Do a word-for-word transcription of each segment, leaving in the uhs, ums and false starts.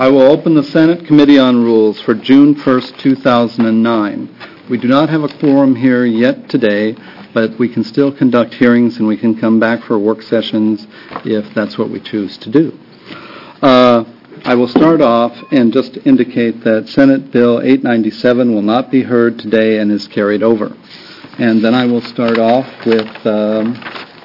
I will open the Senate Committee on Rules for June first, two thousand nine. We do not have a quorum here yet today, but we can still conduct hearings and we can come back for work sessions if that's what we choose to do. Uh, I will start off and just indicate that Senate Bill eight ninety-seven will not be heard today and is carried over. And then I will start off with, um,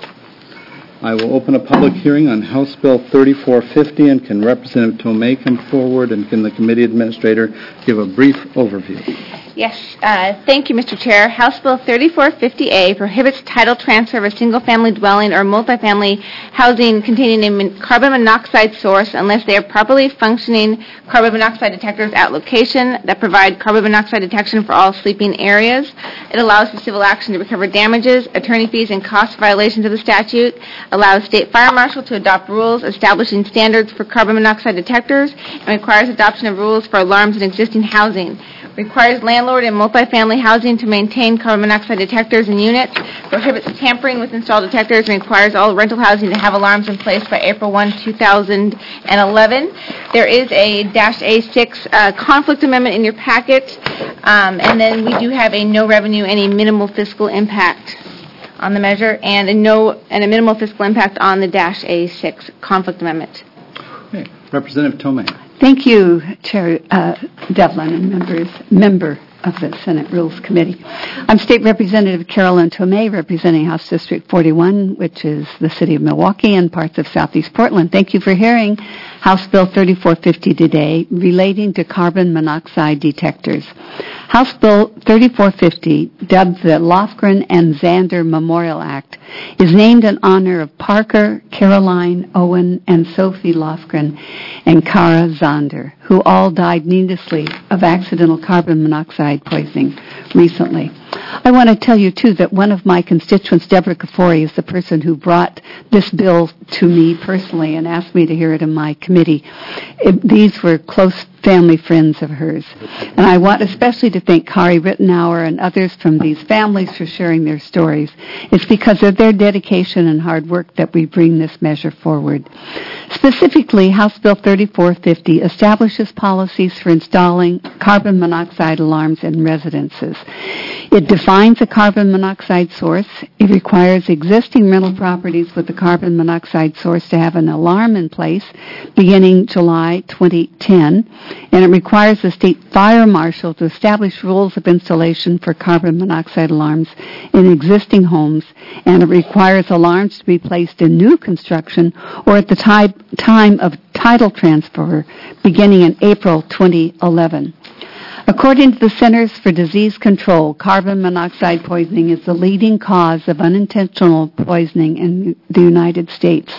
I will open a public hearing on House Bill thirty-four fifty, and can Representative Tomei come forward, and can the committee administrator give a brief overview? Yes, uh, thank you, Mister Chair. House Bill thirty-four fifty A prohibits title transfer of a single-family dwelling or multifamily housing containing a mon- carbon monoxide source unless they are properly functioning carbon monoxide detectors at location that provide carbon monoxide detection for all sleeping areas. It allows for civil action to recover damages, attorney fees, and cost violations of the statute. Allows State Fire Marshal to adopt rules establishing standards for carbon monoxide detectors, and requires adoption of rules for alarms in existing housing. Requires landlord and multifamily housing to maintain carbon monoxide detectors and units, prohibits tampering with installed detectors, and requires all rental housing to have alarms in place by April first, two thousand eleven. There is a dash A six uh, conflict amendment in your packet, um, and then we do have a no revenue and a minimal fiscal impact on the measure, and a no and a minimal fiscal impact on the dash A six conflict amendment. Okay. Representative Tomei. Thank you, Chair uh, Devlin and members, member of the Senate Rules Committee. I'm State Representative Carolyn Tomei, representing House District forty-one, which is the city of Milwaukee and parts of southeast Portland. Thank you for hearing House Bill thirty-four fifty today, relating to carbon monoxide detectors. House Bill thirty-four fifty, dubbed the Lofgren and Zander Memorial Act, is named in honor of Parker, Caroline, Owen, and Sophie Lofgren and Kara Zander, who all died needlessly of accidental carbon monoxide poisoning recently. I want to tell you, too, that one of my constituents, Deborah Kafori, is the person who brought this bill to me personally and asked me to hear it in my committee. It, these were close family friends of hers. And I want especially to thank Kari Rittenauer and others from these families for sharing their stories. It's because of their dedication and hard work that we bring this measure forward. Specifically, House Bill thirty-four fifty establishes policies for installing carbon monoxide alarms in residences. It defines a carbon monoxide source. It requires existing rental properties with a carbon monoxide source to have an alarm in place beginning July twenty ten, and it requires the State Fire Marshal to establish rules of installation for carbon monoxide alarms in existing homes, and it requires alarms to be placed in new construction or at the time time of title transfer beginning in April twenty eleven. According to the Centers for Disease Control, carbon monoxide poisoning is the leading cause of unintentional poisoning in the United States.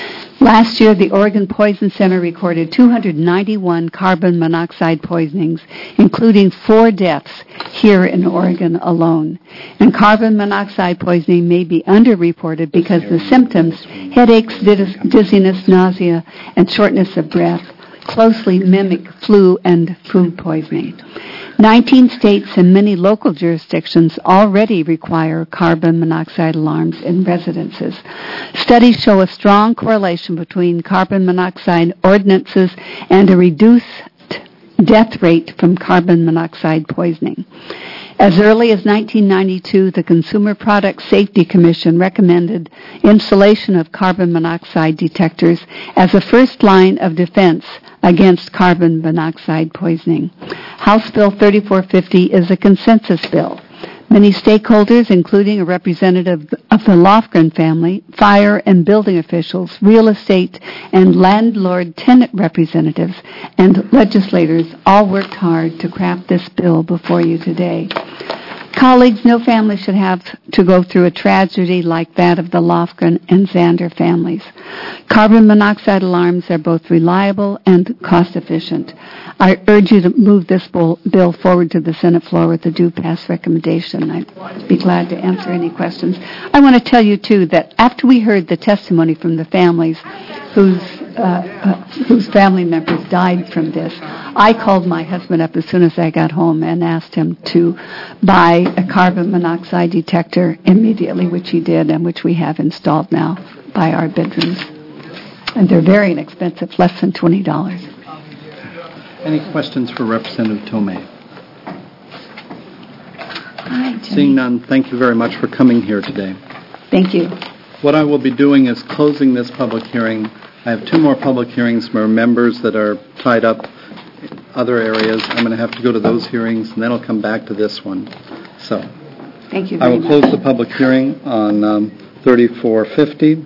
Last year, the Oregon Poison Center recorded two hundred ninety-one carbon monoxide poisonings, including four deaths here in Oregon alone. And carbon monoxide poisoning may be underreported because the symptoms, headaches, dizziness, nausea, and shortness of breath, closely mimic flu and food poisoning. nineteen states and many local jurisdictions already require carbon monoxide alarms in residences. Studies show a strong correlation between carbon monoxide ordinances and a reduced death rate from carbon monoxide poisoning. As early as nineteen ninety-two, the Consumer Product Safety Commission recommended installation of carbon monoxide detectors as a first line of defense against carbon monoxide poisoning. House Bill thirty-four fifty is a consensus bill. Many stakeholders, including a representative of the Lofgren family, fire and building officials, real estate and landlord-tenant representatives, and legislators all worked hard to craft this bill before you today. Colleagues, no family should have to go through a tragedy like that of the Lofgren and Zander families. Carbon monoxide alarms are both reliable and cost-efficient. I urge you to move this bill forward to the Senate floor with a due pass recommendation. I'd be glad to answer any questions. I want to tell you, too, that after we heard the testimony from the families whose uh, uh, whose family members died from this, I called my husband up as soon as I got home and asked him to buy a carbon monoxide detector immediately, which he did, and which we have installed now by our bedrooms. And they're very inexpensive, less than twenty dollars. Any questions for Representative Tomei? Hi, Seeing none, thank you very much for coming here today. Thank you. What I will be doing is closing this public hearing. I have two more public hearings for members that are tied up in other areas. I'm going to have to go to those hearings, and then I'll come back to this one. So Thank you I very will much. close the public hearing on um, thirty-four fifty,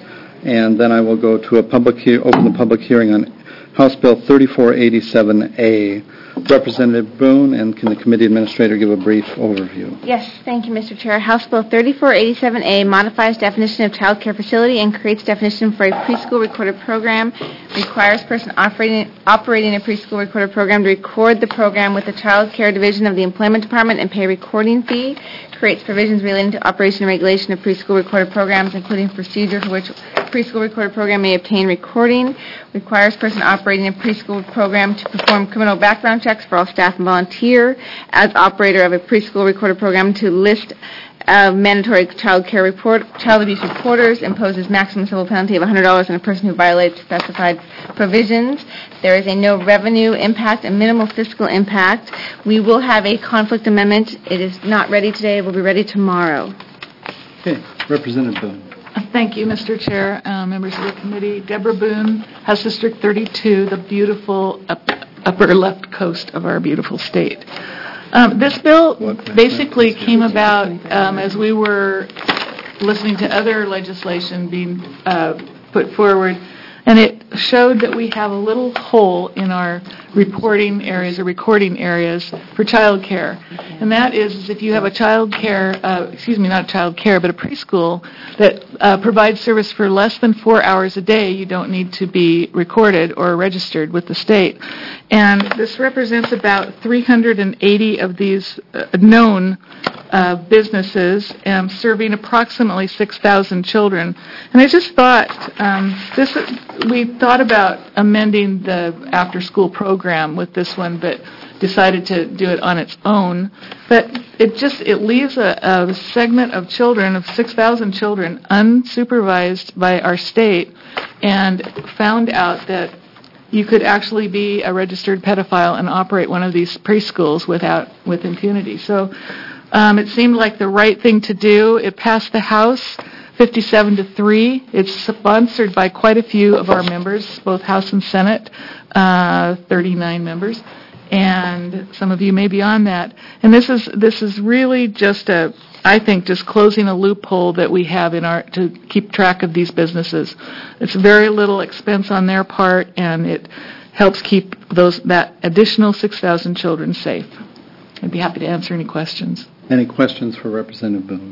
and then I will go to a public he- open the public hearing on House Bill thirty-four eighty-seven A. Representative Boone, and can the committee administrator give a brief overview? Yes, thank you, Mister Chair. House Bill thirty-four eighty-seven A modifies definition of child care facility and creates definition for a preschool recorded program, requires person operating operating a preschool recorded program to record the program with the child care division of the employment department and pay a recording fee, creates provisions relating to operation and regulation of preschool recorded programs, including procedure for which preschool recorded program may obtain recording, requires person operating a preschool program to perform criminal background checks for all staff and volunteer, as operator of a preschool recorded program to list uh, mandatory child care report, child abuse reporters, imposes maximum civil penalty of one hundred dollars on a person who violates specified provisions. There is a no revenue impact, a minimal fiscal impact. We will have a conflict amendment. It is not ready today. It will be ready tomorrow. Okay, Representative Boone. Thank you, Mister Chair, uh, members of the committee. Deborah Boone, House District thirty-two, the beautiful up, upper left coast of our beautiful state. Um, this bill basically came about um, as we were listening to other legislation being uh, put forward, and it showed that we have a little hole in our reporting areas or recording areas for child care. And that is, is if you have a child care, uh, excuse me, not child care, but a preschool that uh, provides service for less than four hours a day, you don't need to be recorded or registered with the state. And this represents about three hundred eighty of these uh, known uh, businesses um, serving approximately six thousand children. And I just thought, um, this we thought about amending the after-school program with this one, but decided to do it on its own. But it just, it leaves a, a segment of children, of six thousand children, unsupervised by our state, and found out that you could actually be a registered pedophile and operate one of these preschools without, with impunity. So um, it seemed like the right thing to do. It passed the House fifty-seven to three. It's sponsored by quite a few of our members, both House and Senate, uh, thirty-nine members, and some of you may be on that. And this is this is really just a, I think, just closing a loophole that we have in our to keep track of these businesses. It's very little expense on their part, and it helps keep those that additional six thousand children safe. I'd be happy to answer any questions. Any questions for Representative Boone?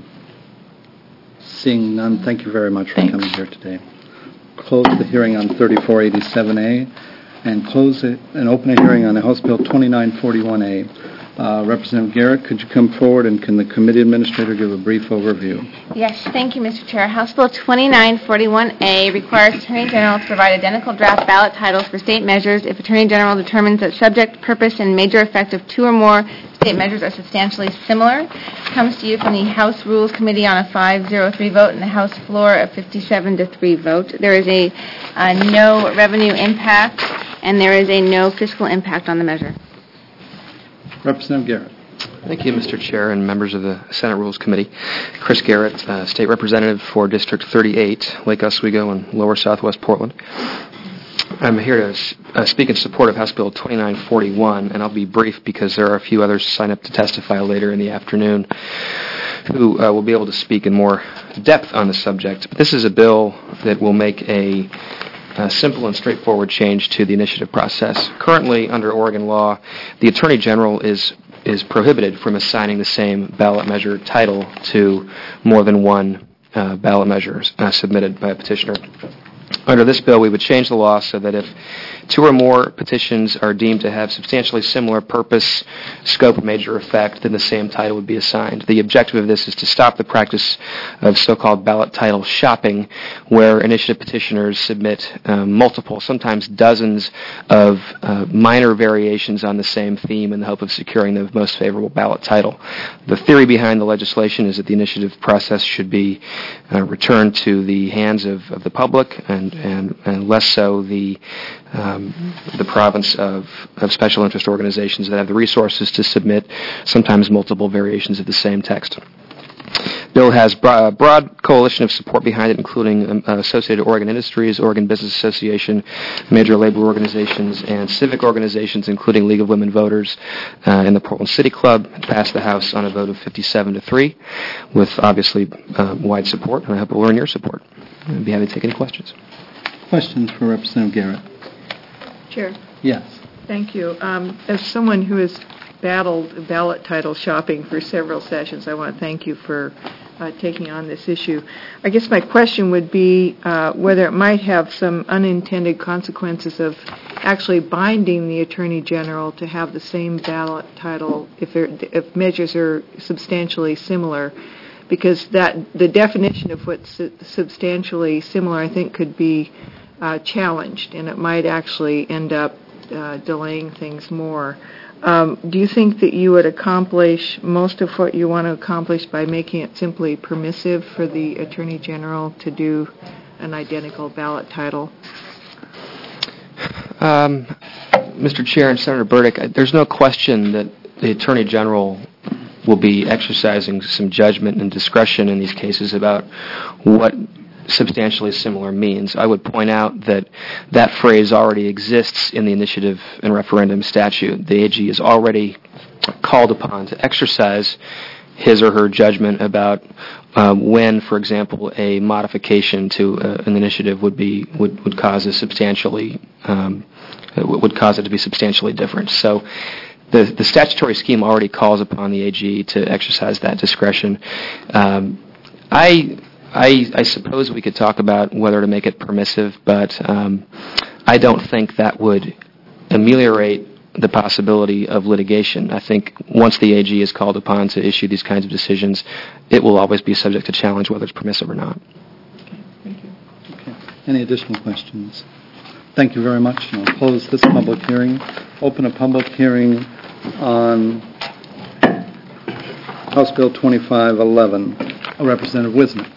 Seeing none, thank you very much for Thanks. coming here today. Close the hearing on thirty-four eighty-seven A and close it and open a hearing on House Bill twenty-nine forty-one A. Uh, Representative Garrett, could you come forward and can the committee administrator give a brief overview? Yes, thank you, Mister Chair. House Bill twenty-nine forty-one A requires Attorney General to provide identical draft ballot titles for state measures if Attorney General determines that subject, purpose, and major effect of two or more state measures are substantially similar. It comes to you from the House Rules Committee on a five zero three vote and the House floor a fifty-seven to three vote. There is a uh, no revenue impact, and there is a no fiscal impact on the measure. Representative Garrett. Thank you, Mister Chair and members of the Senate Rules Committee. Chris Garrett, uh, State Representative for District thirty-eight, Lake Oswego and Lower Southwest Portland. I'm here to uh, speak in support of House Bill twenty-nine forty-one, and I'll be brief because there are a few others signed up to testify later in the afternoon who uh, will be able to speak in more depth on the subject. But this is a bill that will make a A simple and straightforward change to the initiative process. Currently, under Oregon law, the Attorney General is is prohibited from assigning the same ballot measure title to more than one uh, ballot measure uh, submitted by a petitioner. Under this bill, we would change the law so that if two or more petitions are deemed to have substantially similar purpose, scope, major effect, then the same title would be assigned. The objective of this is to stop the practice of so-called ballot title shopping, where initiative petitioners submit um, multiple, sometimes dozens of uh, minor variations on the same theme in the hope of securing the most favorable ballot title. The theory behind the legislation is that the initiative process should be uh, returned to the hands of, of the public and and, and less so the um, the province of, of special interest organizations that have the resources to submit sometimes multiple variations of the same text. Bill has a broad coalition of support behind it, including um, Associated Oregon Industries, Oregon Business Association, major labor organizations, and civic organizations, including League of Women Voters uh, and the Portland City Club. It passed the House on a vote of fifty-seven to three, with obviously uh, wide support, and I hope it will earn your support. I'd be happy to take any questions. Questions for Representative Garrett? Chair. Yes. Thank you. Um, as someone who has battled ballot title shopping for several sessions, I want to thank you for uh, taking on this issue. I guess my question would be uh, whether it might have some unintended consequences of actually binding the Attorney General to have the same ballot title if, there, if measures are substantially similar, because that the definition of what's su- substantially similar, I think, could be uh, challenged, and it might actually end up uh, delaying things more. Um, do you think that you would accomplish most of what you want to accomplish by making it simply permissive for the Attorney General to do an identical ballot title? Um, Mister Chair and Senator Burdick, there's no question that the Attorney General will be exercising some judgment and discretion in these cases about what substantially similar means. I would point out that that phrase already exists in the initiative and referendum statute. The A G is already called upon to exercise his or her judgment about um, when, for example, a modification to uh, an initiative would be would, would cause a substantially um, would cause it to be substantially different. So the the statutory scheme already calls upon the A G to exercise that discretion. Um, I. I, I suppose we could talk about whether to make it permissive, but um, I don't think that would ameliorate the possibility of litigation. I think once the A G is called upon to issue these kinds of decisions, it will always be subject to challenge whether it's permissive or not. Okay, thank you. Okay. Any additional questions? Thank you very much. And I'll close this public hearing. Open a public hearing on House Bill twenty-five eleven. Representative Wisner.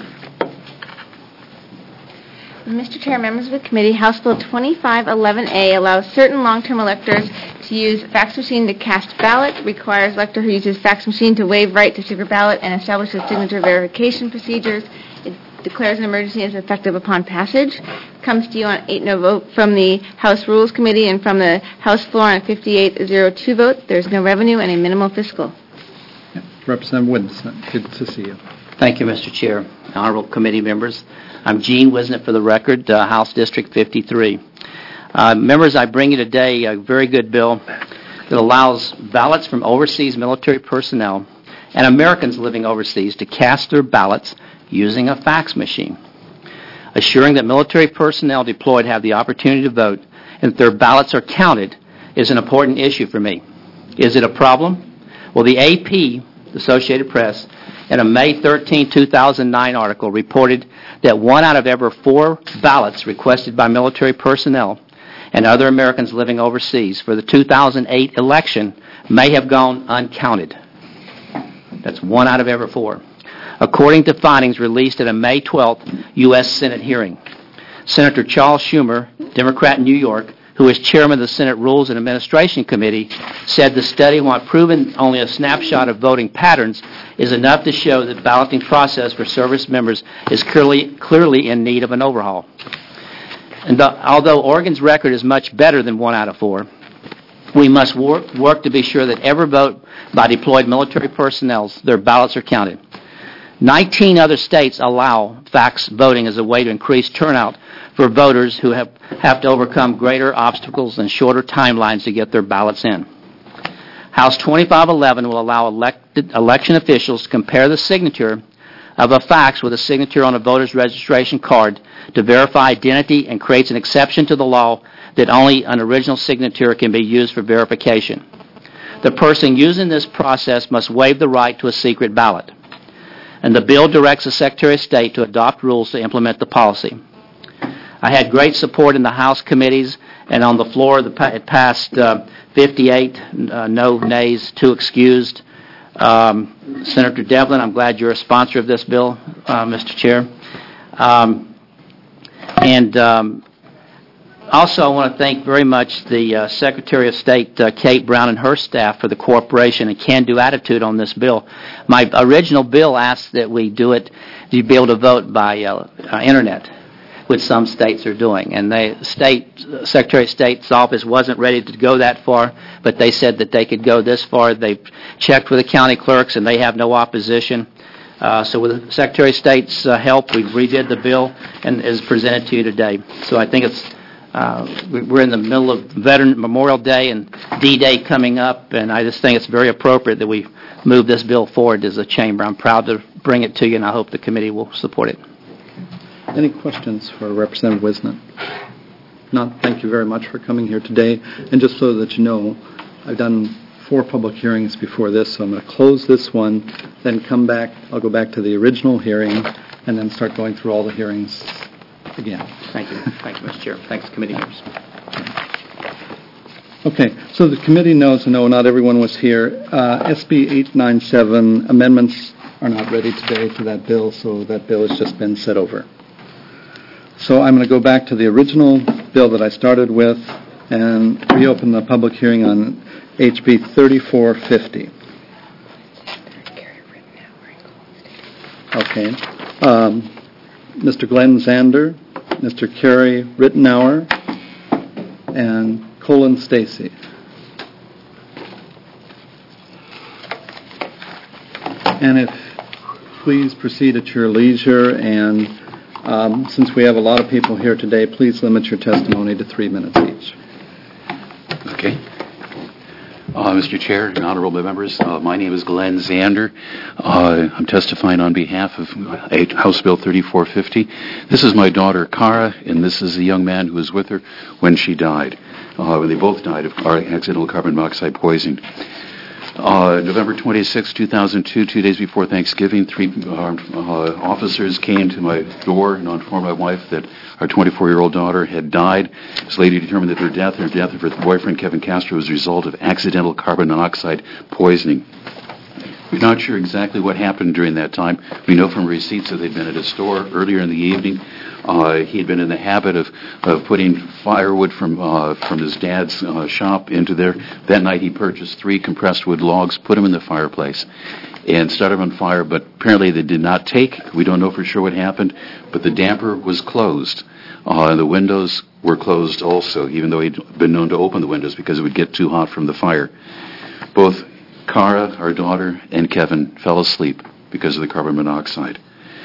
Mister Chair, members of the committee, House Bill twenty-five eleven A allows certain long-term electors to use fax machine to cast ballot, requires elector who uses fax machine to waive right to secret ballot, and establishes signature verification procedures. It declares an emergency as effective upon passage. Comes to you on eight no vote from the House Rules Committee and from the House floor on a fifty-eight zero two vote. There's no revenue and a minimal fiscal. Yeah. Representative Wisner, good to see you. Thank you, Mister Chair. Honorable committee members, I'm Gene Wisnett for the record, uh, House District fifty-three. Uh, members, I bring you today a very good bill that allows ballots from overseas military personnel and Americans living overseas to cast their ballots using a fax machine. Assuring that military personnel deployed have the opportunity to vote and that their ballots are counted is an important issue for me. Is it a problem? Well, the A P, the Associated Press, in a May thirteenth, two thousand nine article reported that one out of every four ballots requested by military personnel and other Americans living overseas for the two thousand eight election may have gone uncounted. That's one out of every four, according to findings released at a May twelfth U S Senate hearing. Senator Charles Schumer, Democrat in New York, who is chairman of the Senate Rules and Administration Committee, said the study, while proving only a snapshot of voting patterns, is enough to show that the balloting process for service members is clearly, clearly in need of an overhaul. And the, although Oregon's record is much better than one out of four, we must work, work to be sure that every vote by deployed military personnel, their ballots are counted. nineteen other states allow fax voting as a way to increase turnout for voters who have, have to overcome greater obstacles and shorter timelines to get their ballots in. House twenty-five eleven will allow elected, election officials to compare the signature of a fax with a signature on a voter's registration card to verify identity and creates an exception to the law that only an original signature can be used for verification. The person using this process must waive the right to a secret ballot. And the bill directs the Secretary of State to adopt rules to implement the policy. I had great support in the House committees, and on the floor it passed uh, fifty-eight uh, no nays, two excused. Um, Senator Devlin, I'm glad you're a sponsor of this bill, uh, Mister Chair. Um, And um, also, I want to thank very much the uh, Secretary of State, uh, Kate Brown, and her staff for the cooperation and can-do attitude on this bill. My original bill asked that we do it, to be able to vote by uh, uh, Internet, which some states are doing. And the state, Secretary of State's office wasn't ready to go that far, but they said that they could go this far. They've checked with the county clerks, and they have no opposition. Uh, so with the Secretary of State's uh, help, we redid the bill and is presented to you today. So I think it's uh, we're in the middle of Veteran Memorial Day and D-Day coming up, and I just think it's very appropriate that we move this bill forward as a chamber. I'm proud to bring it to you, and I hope the committee will support it. Any questions for Representative Wisnett? None. Thank you very much for coming here today. And just so that you know, I've done four public hearings before this, so I'm going to close this one, then come back. I'll go back to the original hearing, and then start going through all the hearings again. Thank you. Thank you, Mister Chair. Thanks, committee members. Okay, so the committee knows, I know not everyone was here, uh, S B eight ninety-seven amendments are not ready today to that bill, so that bill has just been set over. So I'm going to go back to the original bill that I started with and reopen the public hearing on H B thirty-four fifty. Okay. Um, Mister Glenn Zander, Mister Kerry Rittenauer, and Colin Stacy. And if please proceed at your leisure, and um, since we have a lot of people here today, please limit your testimony to three minutes each. Okay. Uh, Mister Chair and honorable members, uh, my name is Glenn Zander. Uh, I'm testifying on behalf of uh, House Bill thirty-four fifty. This is my daughter, Cara, and this is the young man who was with her when she died. Uh, when they both died of accidental carbon monoxide poisoning. Uh, November twenty-sixth, two thousand two, two days before Thanksgiving, three armed uh, officers came to my door and informed my wife that our twenty-four-year-old daughter had died. This lady determined that her death and the death of her boyfriend, Kevin Castro, was a result of accidental carbon monoxide poisoning. We're not sure exactly what happened during that time. We know from receipts that they'd been at a store earlier in the evening. Uh, he had been in the habit of, of putting firewood from uh, from his dad's uh, shop into there. That night he purchased three compressed wood logs, put them in the fireplace, and started them on fire, but apparently they did not take. We don't know for sure what happened, but the damper was closed. Uh, and the windows were closed also, even though he'd been known to open the windows because it would get too hot from the fire. Both Cara, our daughter, and Kevin fell asleep because of the carbon monoxide.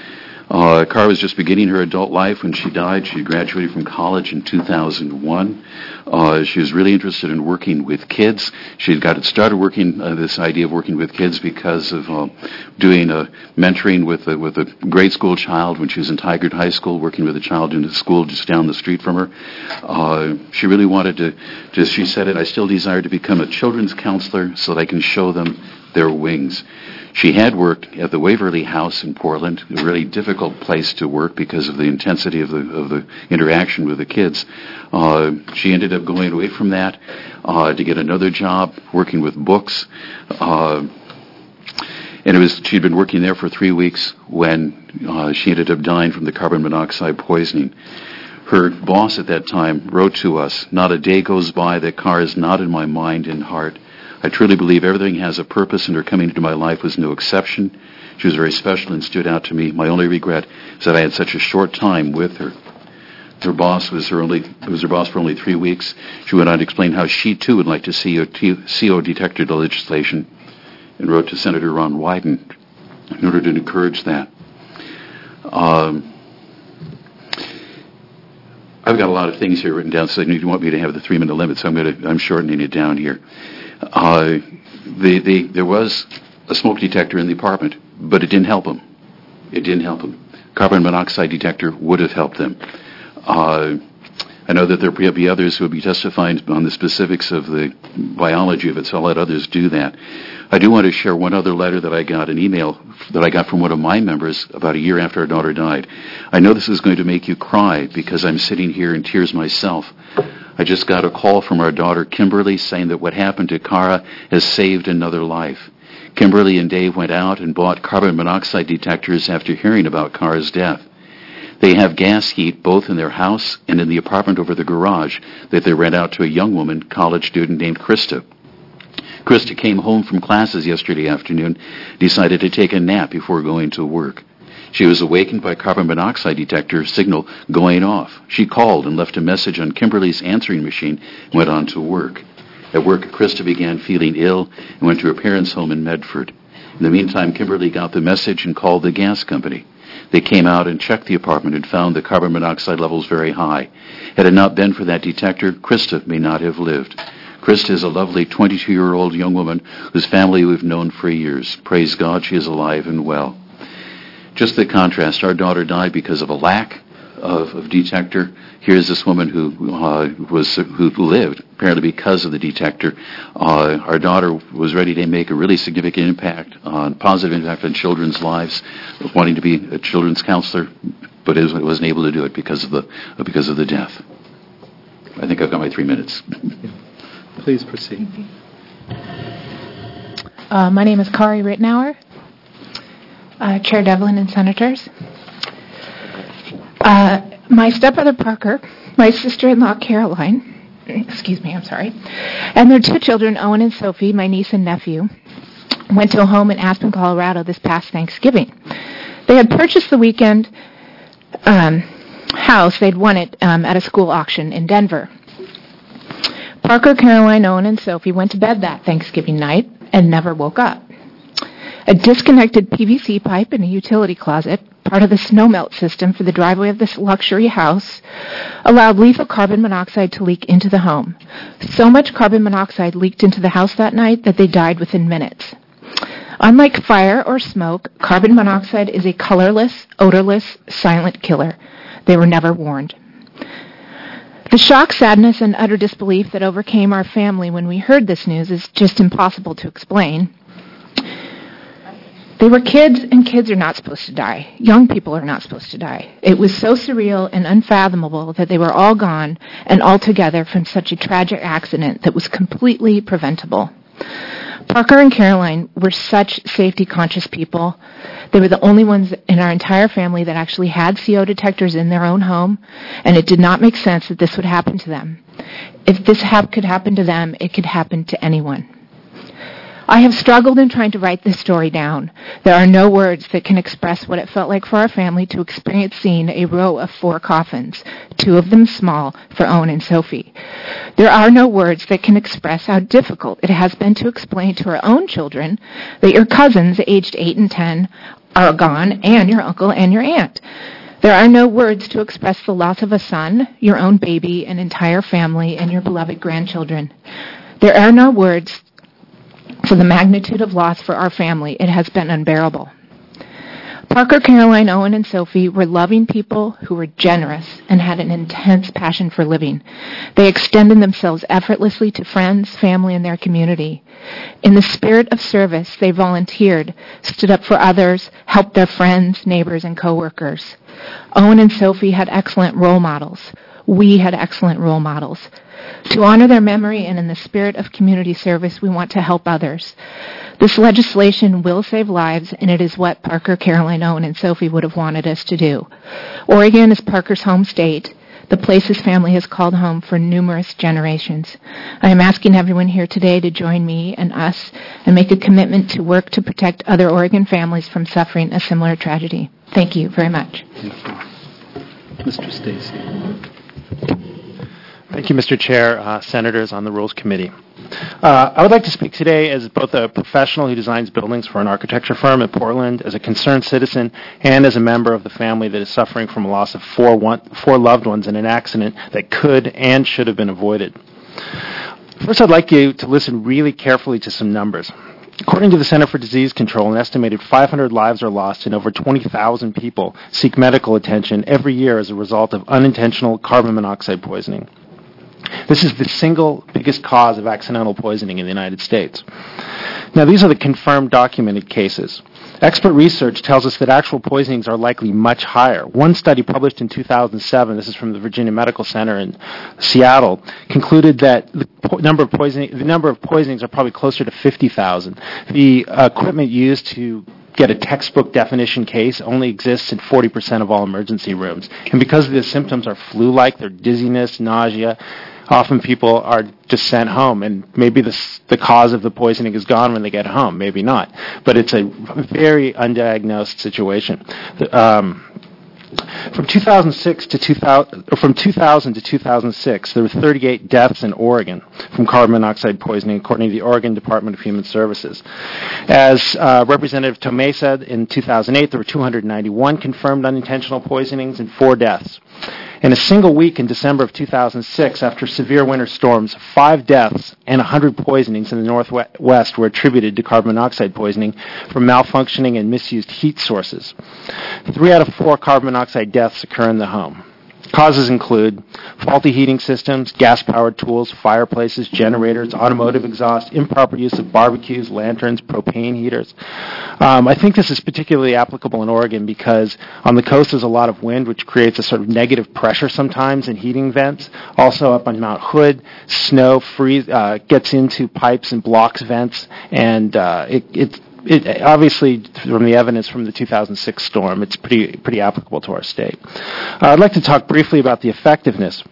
Uh, Cara was just beginning her adult life when she died. She graduated from college in two thousand one. Uh, she was really interested in working with kids. She had got started working uh, this idea of working with kids because of uh, doing a mentoring with a, with a grade school child when she was in Tigard High School, working with a child in a school just down the street from her. Uh, she really wanted to, to, she said it, I still desire to become a children's counselor so that I can show them their wings. She had worked at the Waverly House in Portland, a really difficult place to work because of the intensity of the of the interaction with the kids. Uh, she ended up going away from that uh, to get another job working with books. Uh, and it was she'd been working there for three weeks when uh, she ended up dying from the carbon monoxide poisoning. Her boss at that time wrote to us, "Not a day goes by that Cara is not in my mind and heart. I truly believe everything has a purpose, and her coming into my life was no exception. She was very special and stood out to me. My only regret is that I had such a short time with her." Her boss was her only was her boss for only three weeks. She went on to explain how she too would like to see a C O detector legislation, and wrote to Senator Ron Wyden in order to encourage that. Um, I've got a lot of things here written down, so you want me to have the three-minute limit, so I'm going to I'm shortening it down here. Uh, the, the, there was a smoke detector in the apartment, but it didn't help them. It didn't help them. Carbon monoxide detector would have helped them. Uh, I know that there will be others who will be testifying on the specifics of the biology of it, so I'll let others do that. I do want to share one other letter that I got, an email that I got from one of my members about a year after our daughter died. I know this is going to make you cry because I'm sitting here in tears myself. I just got a call from our daughter, Kimberly, saying that what happened to Cara has saved another life. Kimberly and Dave went out and bought carbon monoxide detectors after hearing about Cara's death. They have gas heat both in their house and in the apartment over the garage that they rent out to a young woman, college student named Krista. Krista came home from classes yesterday afternoon, decided to take a nap before going to work. She was awakened by carbon monoxide detector signal going off. She called and left a message on Kimberly's answering machine and went on to work. At work, Krista began feeling ill and went to her parents' home in Medford. In the meantime, Kimberly got the message and called the gas company. They came out and checked the apartment and found the carbon monoxide levels very high. Had it not been for that detector, Krista may not have lived. Krista is a lovely twenty-two-year-old young woman whose family we've known for years. Praise God, she is alive and well. Just the contrast, our daughter died because of a lack of, of detector. Here's this woman who uh, was who lived apparently because of the detector. Uh, our daughter was ready to make a really significant impact, on positive impact on children's lives, wanting to be a children's counselor, but it wasn't able to do it because of the because of the death. I think I've got my three minutes. Please proceed. Uh, my name is Kari Rittenauer. Uh, Chair Devlin and Senators. Uh, my stepbrother Parker, my sister-in-law Caroline, excuse me, I'm sorry, and their two children, Owen and Sophie, my niece and nephew, went to a home in Aspen, Colorado this past Thanksgiving. They had purchased the weekend um, house. They'd won it um, at a school auction in Denver. Parker, Caroline, Owen, and Sophie went to bed that Thanksgiving night and never woke up. A disconnected P V C pipe in a utility closet, part of the snowmelt system for the driveway of this luxury house, allowed lethal carbon monoxide to leak into the home. So much carbon monoxide leaked into the house that night that they died within minutes. Unlike fire or smoke, carbon monoxide is a colorless, odorless, silent killer. They were never warned. The shock, sadness, and utter disbelief that overcame our family when we heard this news is just impossible to explain. They were kids, and kids are not supposed to die. Young people are not supposed to die. It was so surreal and unfathomable that they were all gone and all together from such a tragic accident that was completely preventable. Parker and Caroline were such safety-conscious people. They were the only ones in our entire family that actually had C O detectors in their own home, and it did not make sense that this would happen to them. If this ha- could happen to them, it could happen to anyone. I have struggled in trying to write this story down. There are no words that can express what it felt like for our family to experience seeing a row of four coffins, two of them small, for Owen and Sophie. There are no words that can express how difficult it has been to explain to our own children that your cousins, aged eight and ten, are gone, and your uncle and your aunt. There are no words to express the loss of a son, your own baby, an entire family, and your beloved grandchildren. There are no words for the magnitude of loss for our family. It has been unbearable. Parker, Caroline, Owen, and Sophie were loving people who were generous and had an intense passion for living. They extended themselves effortlessly to friends, family, and their community. In the spirit of service, they volunteered, stood up for others, helped their friends, neighbors, and coworkers. Owen and Sophie had excellent role models. We had excellent role models. To honor their memory and in the spirit of community service, we want to help others. This legislation will save lives, and it is what Parker, Caroline, Owen, and Sophie would have wanted us to do. Oregon is Parker's home state, the place his family has called home for numerous generations. I am asking everyone here today to join me and us and make a commitment to work to protect other Oregon families from suffering a similar tragedy. Thank you very much. Thank you. Mister Stacy. Thank you, Mister Chair, uh, Senators on the Rules Committee. Uh, I would like to speak today as both a professional who designs buildings for an architecture firm in Portland, as a concerned citizen, and as a member of the family that is suffering from a loss of four, one, four loved ones in an accident that could and should have been avoided. First, I'd like you to listen really carefully to some numbers. According to the Center for Disease Control, an estimated five hundred lives are lost and over twenty thousand people seek medical attention every year as a result of unintentional carbon monoxide poisoning. This is the single biggest cause of accidental poisoning in the United States. Now, these are the confirmed documented cases. Expert research tells us that actual poisonings are likely much higher. One study published in two thousand seven, this is from the Virginia Medical Center in Seattle, concluded that the po- number of poisoning, the number of poisonings are probably closer to fifty thousand. The uh, equipment used to get a textbook definition case, only exists in forty percent of all emergency rooms. And because the symptoms are flu-like, they're dizziness, nausea, often people are just sent home, and maybe the, the cause of the poisoning is gone when they get home, maybe not. But it's a very undiagnosed situation. The, um, From two thousand six to two thousand, or from two thousand to two thousand six, there were thirty-eight deaths in Oregon from carbon monoxide poisoning, according to the Oregon Department of Human Services. As uh, Representative Tomei said, in two thousand eight, there were two hundred ninety-one confirmed unintentional poisonings and four deaths. In a single week in December of two thousand six, after severe winter storms, five deaths and one hundred poisonings in the Northwest were attributed to carbon monoxide poisoning from malfunctioning and misused heat sources. Three out of four carbon monoxide deaths occur in the home. Causes include faulty heating systems, gas-powered tools, fireplaces, generators, automotive exhaust, improper use of barbecues, lanterns, propane heaters. Um, I think this is particularly applicable in Oregon because on the coast there's a lot of wind, which creates a sort of negative pressure sometimes in heating vents. Also up on Mount Hood, snow freeze, uh, gets into pipes and blocks vents, and uh, it, it's It, obviously, from the evidence from the two thousand six storm, it's pretty pretty applicable to our state. Uh, I'd like to talk briefly about the effectiveness.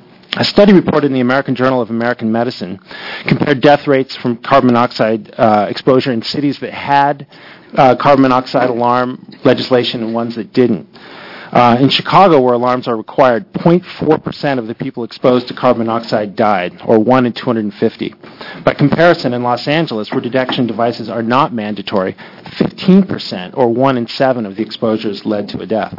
A study reported in the American Journal of American Medicine compared death rates from carbon monoxide uh, exposure in cities that had uh, carbon monoxide alarm legislation and ones that didn't. Uh, in Chicago, where alarms are required, zero point four percent of the people exposed to carbon monoxide died, or one in two hundred fifty. By comparison, in Los Angeles, where detection devices are not mandatory, fifteen percent, or one in seven of the exposures led to a death.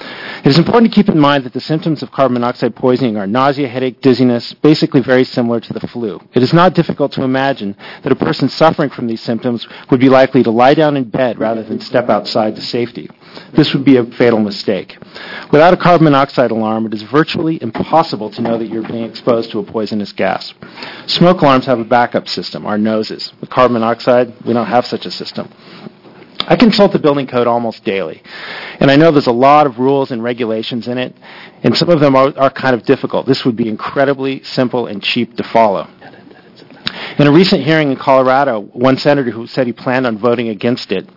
It is important to keep in mind that the symptoms of carbon monoxide poisoning are nausea, headache, dizziness, basically very similar to the flu. It is not difficult to imagine that a person suffering from these symptoms would be likely to lie down in bed rather than step outside to safety. This would be a fatal mistake. Without a carbon monoxide alarm, it is virtually impossible to know that you're being exposed to a poisonous gas. Smoke alarms have a backup system, our noses. With carbon monoxide, we don't have such a system. I consult the building code almost daily, and I know there's a lot of rules and regulations in it, and some of them are, are kind of difficult. This would be incredibly simple and cheap to follow. In a recent hearing in Colorado, one senator who said he planned on voting against it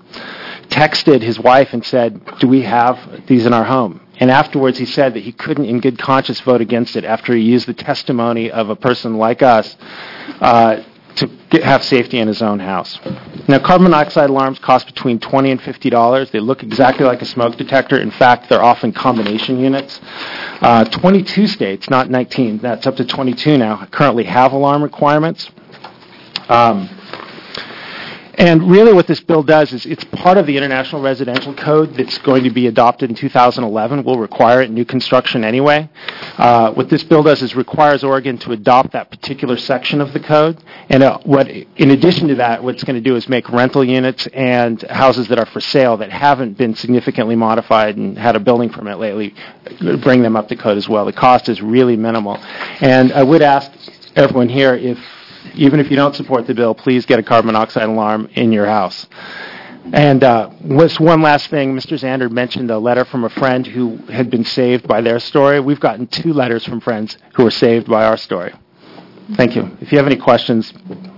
texted his wife and said, "Do we have these in our home?" And afterwards he said that he couldn't in good conscience vote against it after he used the testimony of a person like us uh, to get, have safety in his own house. Now, carbon monoxide alarms cost between twenty dollars and fifty dollars. They look exactly like a smoke detector. In fact, they're often combination units. Uh, twenty-two states, not nineteen, that's up to twenty-two now, currently have alarm requirements. Um, And really what this bill does is it's part of the International Residential Code that's going to be adopted in two thousand eleven. We'll require it in new construction anyway. Uh, what this bill does is requires Oregon to adopt that particular section of the code. And uh, what, in addition to that, what it's going to do is make rental units and houses that are for sale that haven't been significantly modified and had a building permit lately, bring them up to code as well. The cost is really minimal. And I would ask everyone here, if even if you don't support the bill, please get a carbon monoxide alarm in your house. And uh, was one last thing. Mister Zander mentioned a letter from a friend who had been saved by their story. We've gotten two letters from friends who were saved by our story. Thank you. If you have any questions.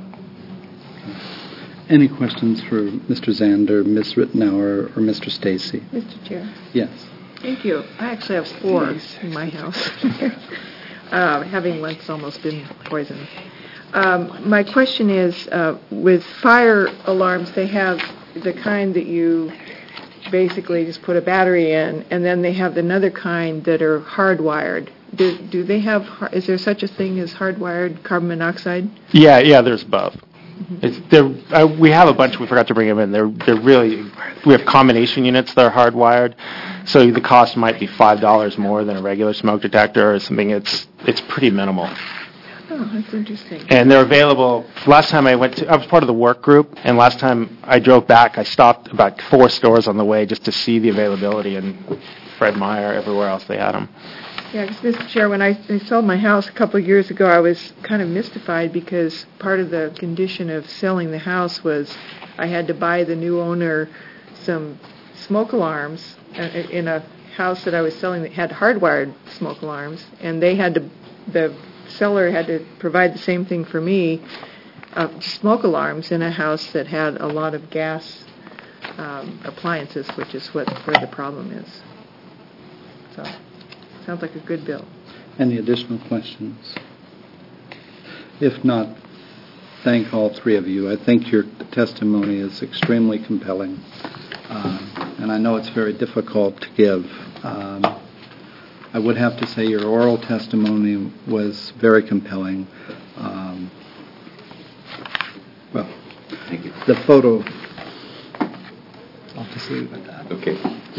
Any questions for Mister Zander, Miz Rittenauer, or Mister Stacy? Mister Chair. Yes. Thank you. I actually have four in my house, uh, having once almost been poisoned. Um, my question is, uh, with fire alarms, they have the kind that you basically just put a battery in, and then they have another kind that are hardwired. Do, do they have, is there such a thing as hardwired carbon monoxide? Yeah, yeah, there's both. Mm-hmm. It's, they're, uh, we have a bunch, we forgot to bring them in. They're, they're really, we have combination units that are hardwired, so the cost might be five dollars more than a regular smoke detector or something. It's, it's pretty minimal. Oh, that's interesting. And they're available. Last time I went to, I was part of the work group, and last time I drove back, I stopped about four stores on the way just to see the availability, and Fred Meyer, everywhere else they had them. Yeah, because, Mister Chair, when I, I sold my house a couple of years ago, I was kind of mystified because part of the condition of selling the house was I had to buy the new owner some smoke alarms in a house that I was selling that had hardwired smoke alarms, and they had to, the seller had to provide the same thing for me, uh, smoke alarms in a house that had a lot of gas um, appliances, which is what where the problem is. So, sounds like a good bill. Any additional questions? If not, thank all three of you. I think your testimony is extremely compelling, um, and I know it's very difficult to give. Um, I would have to say your oral testimony was very compelling. Um, well, Thank you. the photo, I'll just leave it at that. Okay.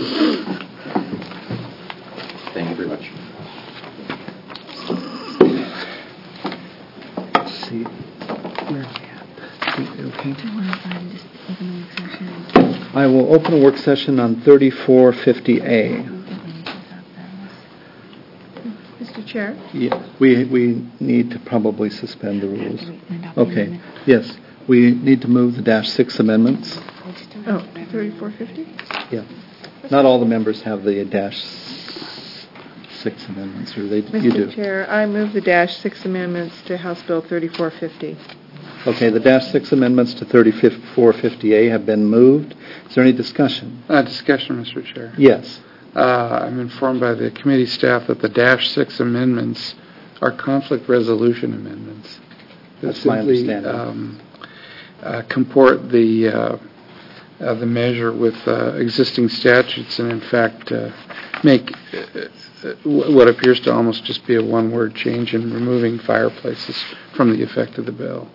Thank you very much. See, where's he at? Okay. I will open a work session on thirty-four fifty A. Mister Chair? Yeah, we we need to probably suspend the rules. Okay, yes, we need to move the dash six amendments. Oh, thirty-four fifty? Yeah, not all the members have the dash six amendments, or they you do. Mister Chair, I move the dash six amendments to House Bill thirty-four fifty. Okay, the dash six amendments to thirty-four fifty A have been moved. Is there any discussion? Uh, discussion, Mister Chair. Yes. Uh, I'm informed by the committee staff that the dash six amendments are conflict resolution amendments. That That's my simply, understanding. Um, uh, comport the uh, uh, the measure with uh, existing statutes, and in fact uh, make uh, what appears to almost just be a one-word change in removing fireplaces from the effect of the bill.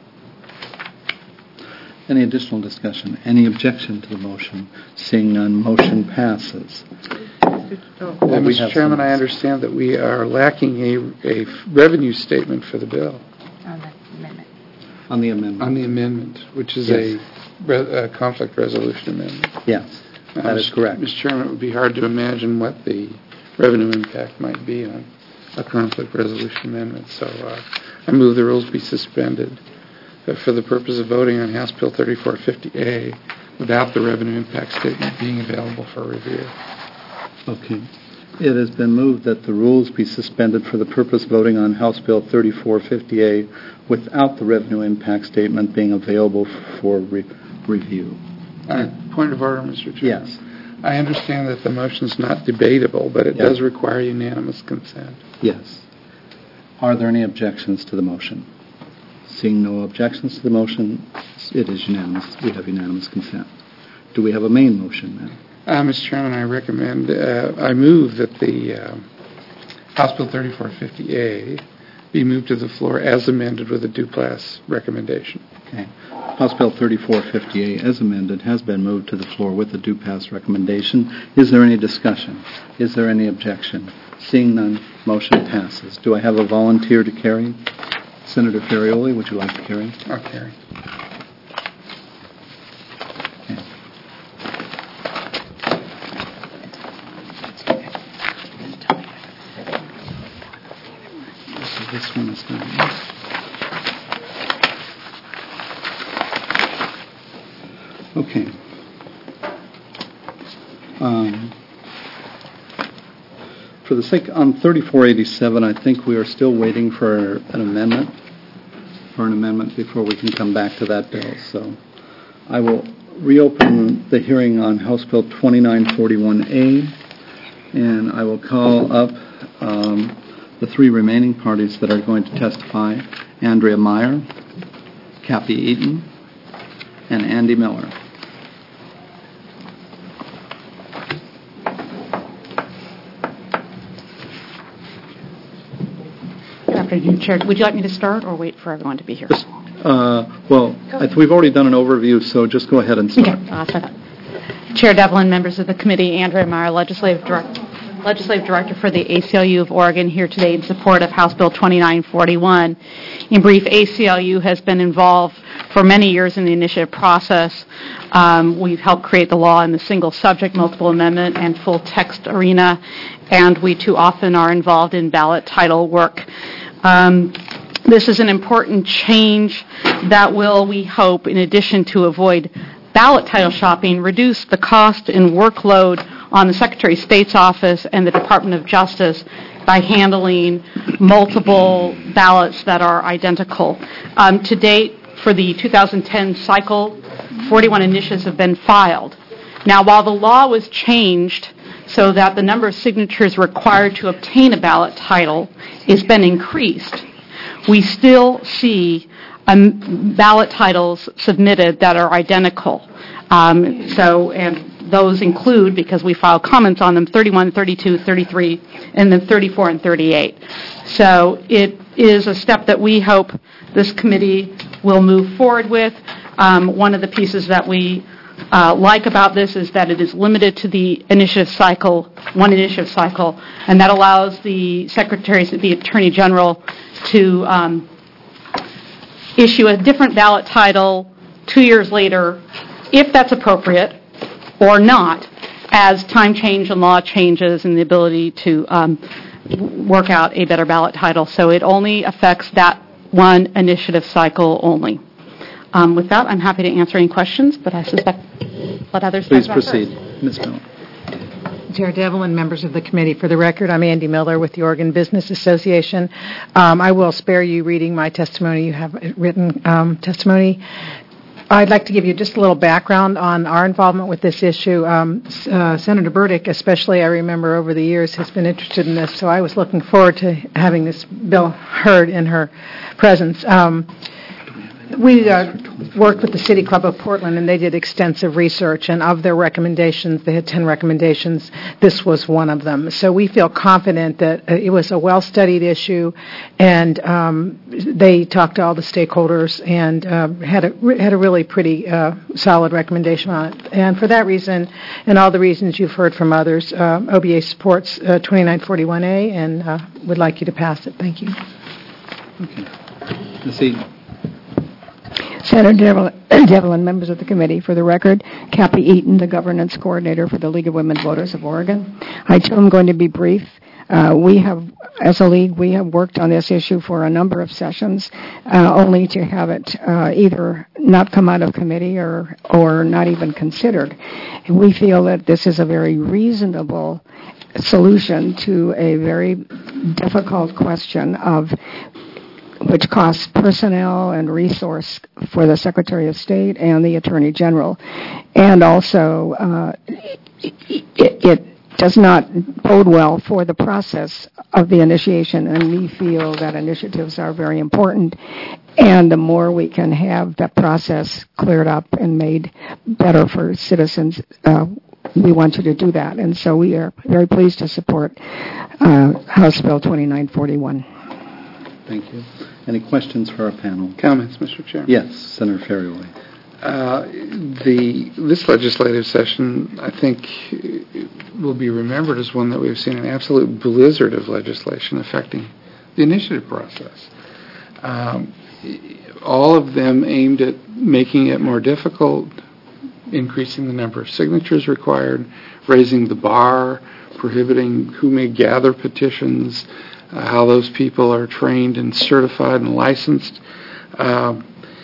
Any additional discussion? Any objection to the motion? Seeing none, motion passes. Oh. Uh, we Mister have Chairman, some- I understand that we are lacking a, a revenue statement for the bill On the amendment. On the amendment. on the amendment, which is Yes. a, re- a conflict resolution amendment. Yes, that Uh, is correct. Mister Chairman, it would be hard to imagine what the revenue impact might be on a conflict resolution amendment. So uh, I move the rules be suspended uh, for the purpose of voting on House Bill thirty-four fifty A without the revenue impact statement being available for review. Okay. It has been moved that the rules be suspended for the purpose of voting on House Bill thirty-four fifty A without the revenue impact statement being available for re- review. Uh, point of order, Mister Chairman. Yes. I understand that the motion is not debatable, but it Yeah. does require unanimous consent. Yes. Are there any objections to the motion? Seeing no objections to the motion, it is unanimous. We have unanimous consent. Do we have a main motion then? Uh, Mister Chairman, I recommend, uh, I move that the uh, House Bill thirty-four fifty A be moved to the floor as amended with a Duplass recommendation. Okay. House Bill thirty-four fifty A, as amended, has been moved to the floor with a due pass recommendation. Is there any discussion? Is there any objection? Seeing none, motion passes. Do I have a volunteer to carry? Senator Ferrioli, would you like to carry? I'll carry. Okay. So this one is done. Okay. Um, for the sake, on thirty-four eighty-seven, I think we are still waiting for an amendment, for an amendment before we can come back to that bill. So I will reopen the hearing on House Bill twenty-nine forty-one A, and I will call up um, the three remaining parties that are going to testify: Andrea Meyer, Kathy Eaton, and Andy Miller. Good afternoon, Chair. Would you like me to start or wait for everyone to be here? Just, uh, well, I th- we've already done an overview, so just go ahead and start. Okay. Uh, so I thought- Chair Devlin, members of the committee, Andrea Meyer, Legislative Director, Legislative Director for the A C L U of Oregon, here today in support of House Bill twenty-nine forty-one. In brief, A C L U has been involved for many years in the initiative process. Um, we've helped create the law in the single subject, multiple amendment, and full text arena, and we too often are involved in ballot title work. Um, this is an important change that will, we hope, in addition to avoid ballot title shopping, reduce the cost and workload on the Secretary of State's office and the Department of Justice by handling multiple ballots that are identical. Um, to date, for the two thousand ten cycle, forty-one initiatives have been filed. Now, while the law was changed so that the number of signatures required to obtain a ballot title has been increased, we still see um, ballot titles submitted that are identical. Um, so, and those include, because we filed comments on them, thirty-one, thirty-two, thirty-three, and then thirty-four and thirty-eight. So it is a step that we hope this committee will move forward with. Um, one of the pieces that we uh, like about this is that it is limited to the initiative cycle, one initiative cycle, and that allows the secretaries, the Attorney General, to um, issue a different ballot title two years later, if that's appropriate, or not, as time change and law changes and the ability to um, work out a better ballot title. So it only affects that one initiative cycle only. Um, with that, I'm happy to answer any questions, but I suspect let others Please talk about proceed. first. Miz Miller. Chair Devlin, members of the committee, for the record, I'm Andy Miller with the Oregon Business Association. Um, I will spare you reading my testimony. You have written um, testimony. I'd like to give you just a little background on our involvement with this issue. Um, uh, Senator Burdick, especially, I remember over the years, has been interested in this, so I was looking forward to having this bill heard in her presence. Um, we uh, worked with the City Club of Portland, and they did extensive research, and of their recommendations, they had ten recommendations, this was one of them. So we feel confident that uh, it was a well-studied issue, and um, they talked to all the stakeholders and uh, had, a, had a really pretty uh, solid recommendation on it. And for that reason, and all the reasons you've heard from others, uh, O B A supports uh, twenty-nine forty-one A and uh, would like you to pass it. Thank you. Okay. Miz Eden. Senator Devlin, Devlin, members of the committee, for the record, Kathy Eaton, the governance coordinator for the League of Women Voters of Oregon. I too am going to be brief. Uh, we have, as a league, we have worked on this issue for a number of sessions, uh, only to have it uh, either not come out of committee or, or not even considered. And we feel that this is a very reasonable solution to a very difficult question of which costs personnel and resource for the Secretary of State and the Attorney General. And also, uh, it, it does not bode well for the process of the initiation, and we feel that initiatives are very important. And the more we can have that process cleared up and made better for citizens, uh, we want you to do that. And so we are very pleased to support uh, House Bill twenty-nine forty-one. Thank you. Any questions for our panel? Comments, Mister Chair? Yes, Senator Ferrioli. Uh, the this legislative session, I think, will be remembered as one that we've seen an absolute blizzard of legislation affecting the initiative process. Um, all of them aimed at making it more difficult, increasing the number of signatures required, raising the bar, prohibiting who may gather petitions, Uh, how those people are trained and certified and licensed. Uh,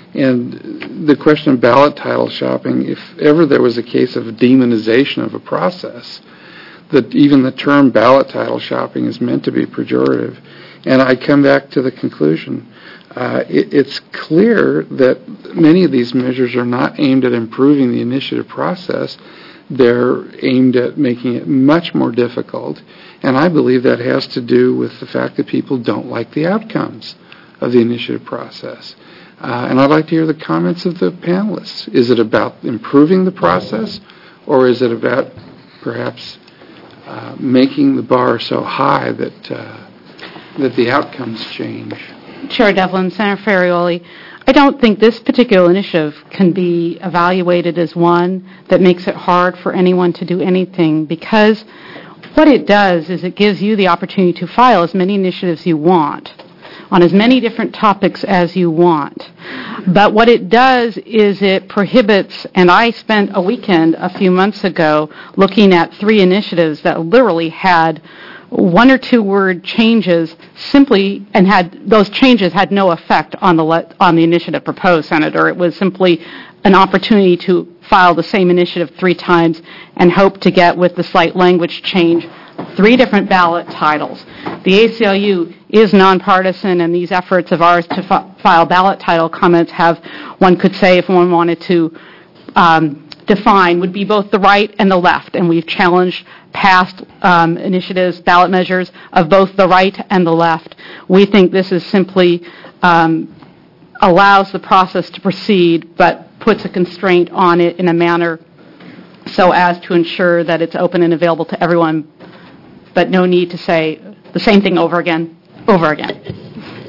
and the question of ballot title shopping, if ever there was a case of a demonization of a process, that even the term ballot title shopping is meant to be pejorative. And I come back to the conclusion. Uh, it, it's clear that many of these measures are not aimed at improving the initiative process. They're aimed at making it much more difficult. And I believe that has to do with the fact that people don't like the outcomes of the initiative process. Uh, and I'd like to hear the comments of the panelists. Is it about improving the process, or is it about perhaps uh, making the bar so high that uh, that the outcomes change? Chair Devlin, Senator Ferrioli, I don't think this particular initiative can be evaluated as one that makes it hard for anyone to do anything, because what it does is it gives you the opportunity to file as many initiatives you want on as many different topics as you want. But what it does is it prohibits, and I spent a weekend a few months ago looking at three initiatives that literally had one or two word changes simply, and had those changes had no effect on the le- on the initiative proposed, Senator. It was simply an opportunity to file the same initiative three times and hope to get, with the slight language change, three different ballot titles. The A C L U is nonpartisan, and these efforts of ours to fi- file ballot title comments have, one could say, if one wanted to um, define would be both the right and the left, and we've challenged past um, initiatives, ballot measures of both the right and the left. We think this is simply um, allows the process to proceed, but puts a constraint on it in a manner so as to ensure that it's open and available to everyone, but no need to say the same thing over again, over again.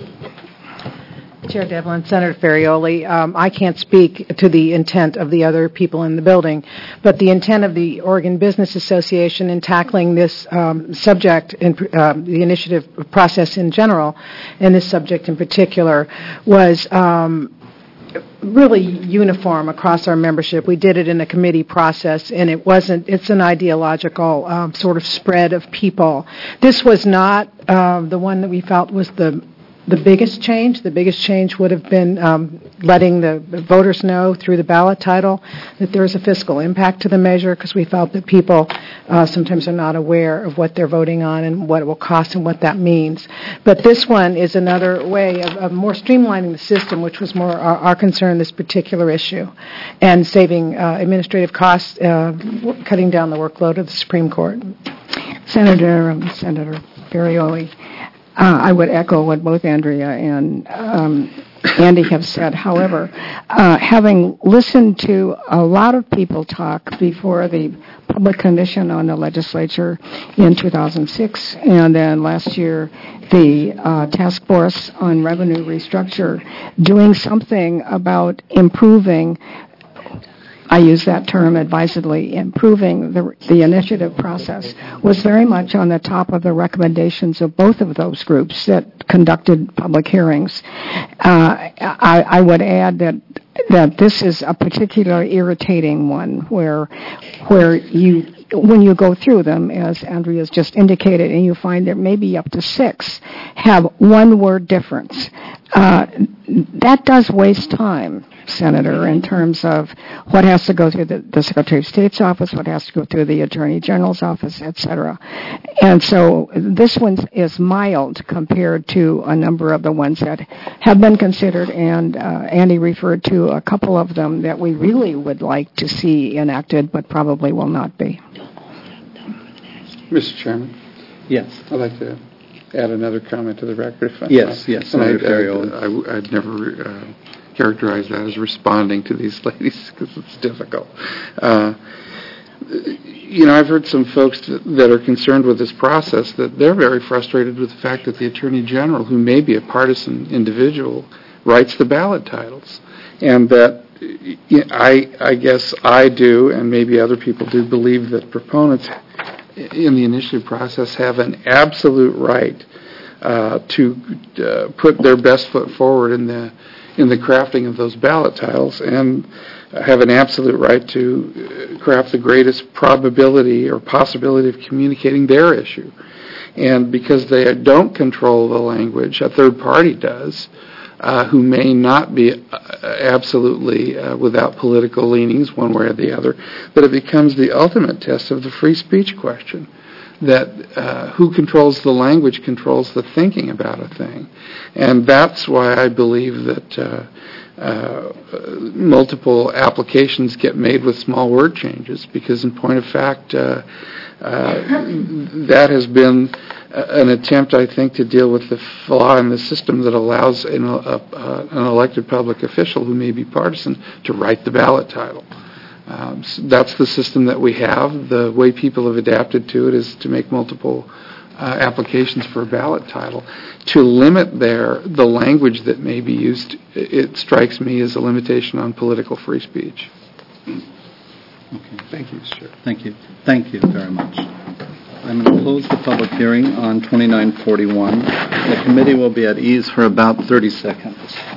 Chair Devlin, Senator Ferrioli, um, I can't speak to the intent of the other people in the building, but the intent of the Oregon Business Association in tackling this um, subject, in, uh, the initiative process in general, and this subject in particular, was um, really uniform across our membership. We did it in a committee process, and it wasn't, it's an ideological um, sort of spread of people. This was not uh, the one that we felt was the The biggest change, the biggest change would have been um, letting the voters know through the ballot title that there is a fiscal impact to the measure, because we felt that people uh, sometimes are not aware of what they're voting on and what it will cost and what that means. But this one is another way of, of more streamlining the system, which was more our, our concern, this particular issue, and saving uh, administrative costs, uh, cutting down the workload of the Supreme Court. Senator, um, Senator Ferrioli, Uh, I would echo what both Andrea and um, Andy have said. However, uh, having listened to a lot of people talk before the Public Commission on the Legislature in two thousand six, and then last year the uh, Task Force on Revenue Restructure, doing something about improving, I use that term advisedly, improving the, the initiative process, was very much on the top of the recommendations of both of those groups that conducted public hearings. Uh, I, I would add that that this is a particularly irritating one, where where you, when you go through them, as Andrea's just indicated, and you find there may be up to six, have one word difference. Uh, that does waste time, Senator, in terms of what has to go through the, the Secretary of State's office, what has to go through the Attorney General's office, et cetera. And so this one is mild compared to a number of the ones that have been considered, and uh, Andy referred to a couple of them that we really would like to see enacted, but probably will not be. Mister Chairman? Yes. I'd like to add another comment to the record. If I yes, might. yes, Senator Ferrioli. I, I, I'd never uh, characterize that as responding to these ladies, because it's difficult. Uh, you know, I've heard some folks that are concerned with this process that they're very frustrated with the fact that the Attorney General, who may be a partisan individual, writes the ballot titles. And that I, I guess I do, and maybe other people do, believe that proponents in the initiative process have an absolute right uh, to uh, put their best foot forward in the in the crafting of those ballot titles, and have an absolute right to craft the greatest probability or possibility of communicating their issue. And because they don't control the language, a third party does, uh, who may not be uh, absolutely uh, without political leanings one way or the other, that it becomes the ultimate test of the free speech question, that uh, who controls the language controls the thinking about a thing. And that's why I believe that uh, uh, multiple applications get made with small word changes, because in point of fact, uh, uh, that has been an attempt, I think, to deal with the flaw in the system that allows an, a, uh, an elected public official who may be partisan to write the ballot title. Um, so that's the system that we have. The way people have adapted to it is to make multiple uh, applications for a ballot title. To limit their the language that may be used, it strikes me as a limitation on political free speech. Okay. Thank you, sir. Thank you. Thank you very much. I'm going to close the public hearing on twenty-nine forty-one. The committee will be at ease for about thirty seconds.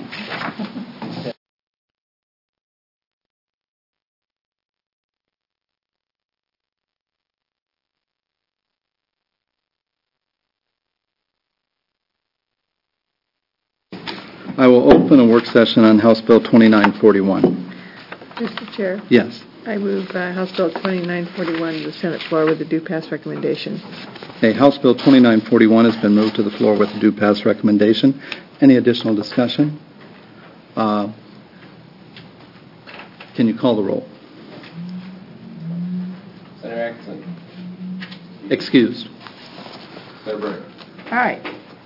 I will open a work session on House Bill twenty-nine forty-one. Mister Chair? Yes. I move uh, House Bill twenty-nine forty-one to the Senate floor with a due pass recommendation. Okay, House Bill twenty-nine forty-one has been moved to the floor with a due pass recommendation. Any additional discussion? Uh, can you call the roll? Excused. All right.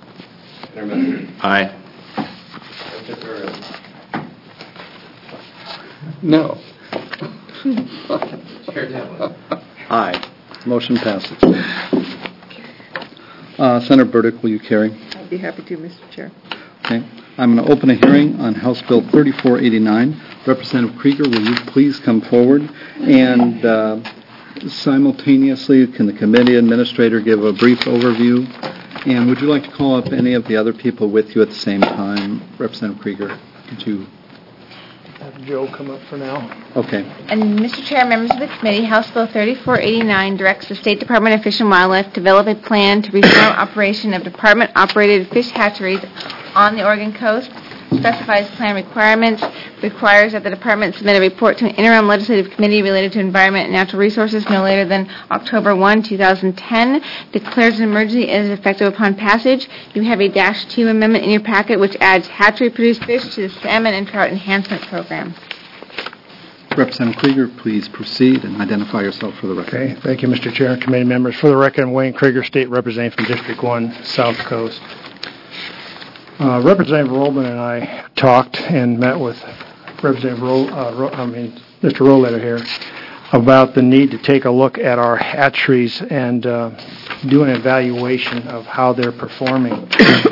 Aye. No. Aye. Motion passes. Uh, Senator Burdick, will you carry? I'd be happy to, Mister Chair. Okay. I'm going to open a hearing on House Bill thirty-four eighty-nine. Representative Krieger, will you please come forward? And uh, simultaneously, can the committee administrator give a brief overview? And would you like to call up any of the other people with you at the same time? Representative Krieger, could you? Have Joe come up for now. Okay. And Mister Chair, members of the committee, House Bill thirty-four eighty-nine directs the State Department of Fish and Wildlife to develop a plan to reform operation of department-operated fish hatcheries on the Oregon coast, specifies plan requirements, requires that the department submit a report to an interim legislative committee related to environment and natural resources no later than October first, two thousand ten, declares an emergency and is effective upon passage. You have a dash two amendment in your packet which adds hatchery-produced fish to the salmon and trout enhancement program. Representative Krieger, please proceed and identify yourself for the record. Okay, thank you, Mister Chair and committee members. For the record, I'm Wayne Krieger, State Representative from District one, South Coast. Uh, Representative Rollman and I talked and met with Representative Roll, uh, Ro- I mean, Mister Rolleder here about the need to take a look at our hatcheries and uh, do an evaluation of how they're performing.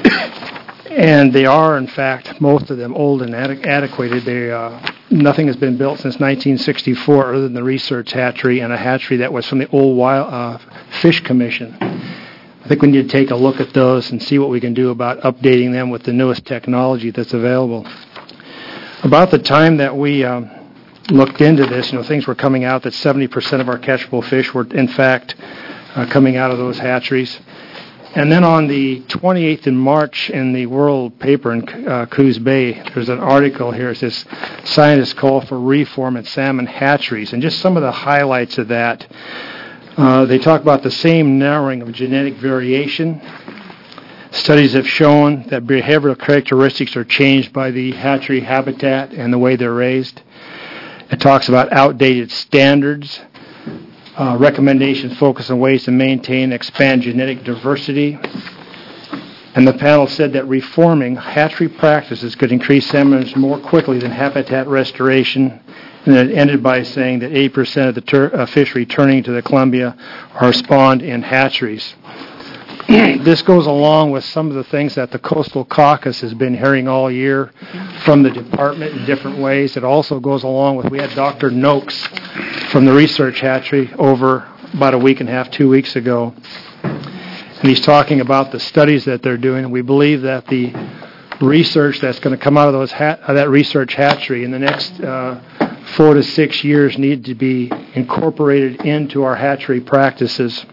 And they are, in fact, most of them old and ad- adequated. They, uh, nothing has been built since nineteen sixty-four other than the research hatchery and a hatchery that was from the old Wild uh, Fish Commission. I think we need to take a look at those and see what we can do about updating them with the newest technology that's available. About the time that we um, looked into this, you know, things were coming out that seventy percent of our catchable fish were, in fact, uh, coming out of those hatcheries. And then on the twenty-eighth in March in the World paper in uh, Coos Bay, there's an article here. It says, scientists call for reform at salmon hatcheries. And just some of the highlights of that. Uh, they talk about the same narrowing of genetic variation. Studies have shown that behavioral characteristics are changed by the hatchery habitat and the way they're raised. It talks about outdated standards. Uh, recommendations focus on ways to maintain and expand genetic diversity. And the panel said that reforming hatchery practices could increase salmon more quickly than habitat restoration. And then it ended by saying that eighty percent of the ter- uh, fish returning to the Columbia are spawned in hatcheries. This goes along with some of the things that the Coastal Caucus has been hearing all year from the department in different ways. It also goes along with, we had Doctor Noakes from the research hatchery over about a week and a half, two weeks ago. And he's talking about the studies that they're doing. We believe that the research that's going to come out of those hat- uh, that research hatchery in the next uh, four to six years need to be incorporated into our hatchery practices.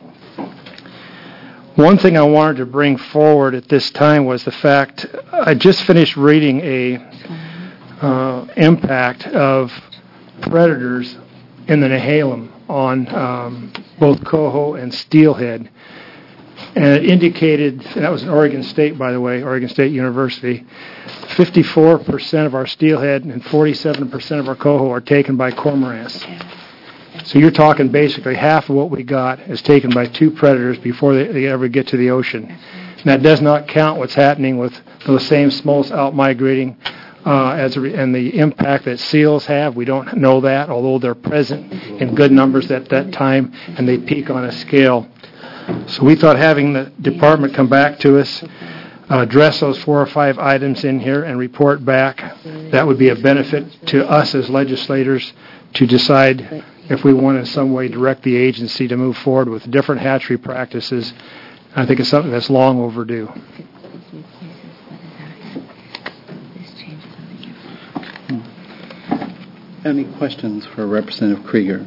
One thing I wanted to bring forward at this time was the fact I just finished reading a uh, impact of predators in the Nehalem on um, both coho and steelhead. And it indicated, and that was in Oregon State, by the way, Oregon State University, fifty-four percent of our steelhead and forty-seven percent of our coho are taken by cormorants. So you're talking basically half of what we got is taken by two predators before they, they ever get to the ocean. And that does not count what's happening with those same smolts out migrating uh, as a re- and the impact that seals have. We don't know that, although they're present in good numbers at that time, and they peak on a scale. So we thought having the department come back to us, uh, address those four or five items in here and report back, that would be a benefit to us as legislators to decide if we want in some way direct the agency to move forward with different hatchery practices. I think it's something that's long overdue. Any questions for Representative Krieger?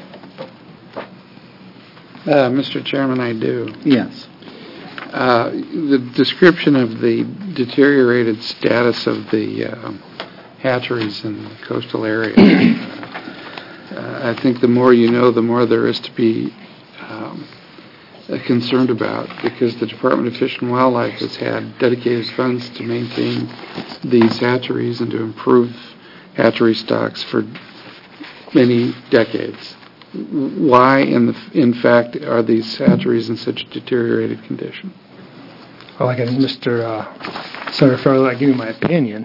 Uh, Mister Chairman, I do. Yes. Uh, the description of the deteriorated status of the uh, hatcheries in the coastal area, uh, I think the more you know, the more there is to be um, concerned about, because the Department of Fish and Wildlife has had dedicated funds to maintain these hatcheries and to improve hatchery stocks for many decades. why, in, the, in fact, are these hatcheries in such a deteriorated condition? Well, like Mister Uh, Senator Farrell, I give you my opinion.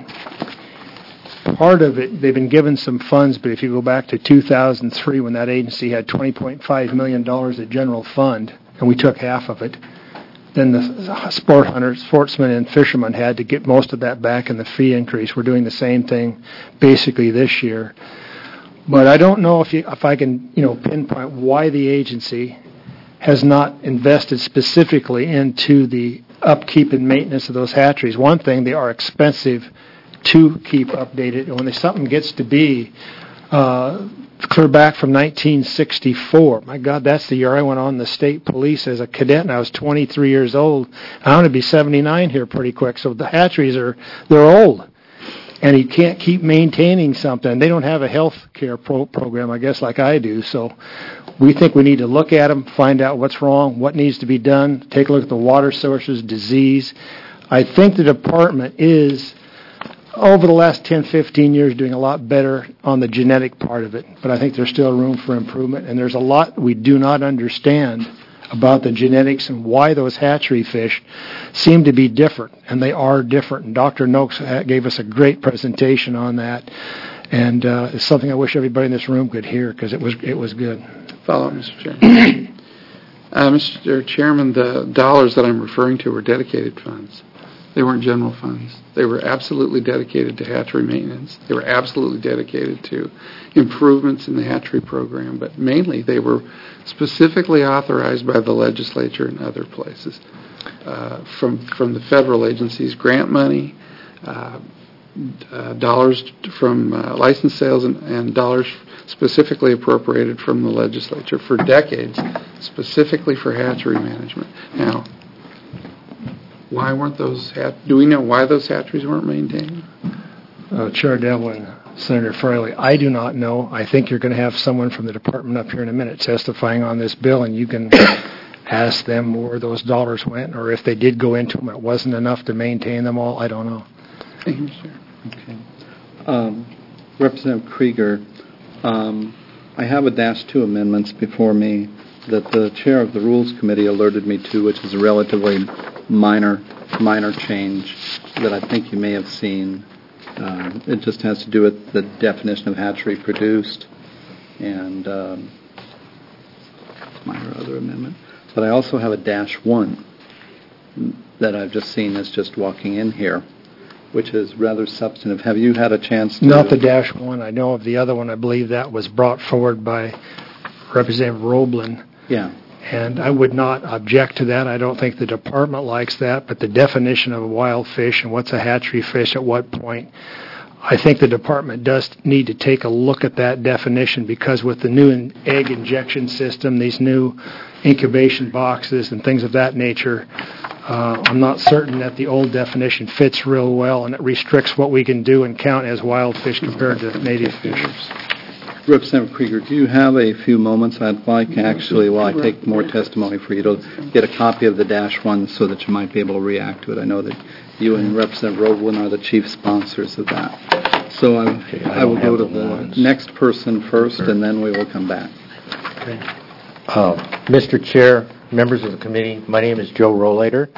Part of it, they've been given some funds, but if you go back to two thousand three when that agency had twenty point five million dollars of general fund, and we took half of it, then the sport hunters, sportsmen, and fishermen had to get most of that back in the fee increase. We're doing the same thing basically this year. But I don't know if you, if I can, you know, pinpoint why the agency has not invested specifically into the upkeep and maintenance of those hatcheries. One thing, they are expensive to keep updated. And when something gets to be uh, clear back from nineteen sixty-four, my God, that's the year I went on the state police as a cadet, and I was twenty-three years old. I'm going to be seventy-nine here pretty quick. So the hatcheries are, they're old. And you can't keep maintaining something. They don't have a health care pro- program, I guess, like I do. So we think we need to look at them, find out what's wrong, what needs to be done, take a look at the water sources, disease. I think the department is, over the last ten, fifteen years, doing a lot better on the genetic part of it. But I think there's still room for improvement. And there's a lot we do not understand about the genetics and why those hatchery fish seem to be different, and they are different. And Doctor Noakes gave us a great presentation on that, and uh, it's something I wish everybody in this room could hear because it was it was good. Follow, Mister Chairman. uh, Mister Chairman, the dollars that I'm referring to were dedicated funds. They weren't general funds. They were absolutely dedicated to hatchery maintenance. They were absolutely dedicated to improvements in the hatchery program, but mainly they were specifically authorized by the legislature and other places. Uh, from from the federal agencies, grant money, uh, uh, dollars from uh, license sales, and, and dollars specifically appropriated from the legislature for decades, specifically for hatchery management. Now, why weren't those hat- do we know why those hatcheries weren't maintained? Uh, Chair Devlin, Senator Fraley, I do not know. I think you're going to have someone from the department up here in a minute testifying on this bill, and you can ask them where those dollars went, or if they did go into them, it wasn't enough to maintain them all. I don't know. Thank you, sir. Okay. Um, Representative Krieger, um, I have a dash two amendments before me that the chair of the Rules Committee alerted me to, which is a relatively minor, minor change that I think you may have seen. Um, it just has to do with the definition of hatchery produced and um, minor other amendment. But I also have a dash one that I've just seen as just walking in here, which is rather substantive. Have you had a chance to... Not the dash one. I know of the other one. I believe that was brought forward by Representative Roblin. Yeah. And I would not object to that. I don't think the department likes that, but the definition of a wild fish and what's a hatchery fish at what point, I think the department does need to take a look at that definition, because with the new in- egg injection system, these new incubation boxes and things of that nature, uh, I'm not certain that the old definition fits real well, and it restricts what we can do and count as wild fish compared to native fish. Representative Krieger, do you have a few moments? I'd like, actually, while I take more testimony, for you to get a copy of the dash one so that you might be able to react to it. I know that you and Representative Roblin are the chief sponsors of that. So I, okay, I, I will go to the the ones. next person first, and then we will come back. Okay. Uh, Mister Chair, members of the committee, my name is Joe Rollator.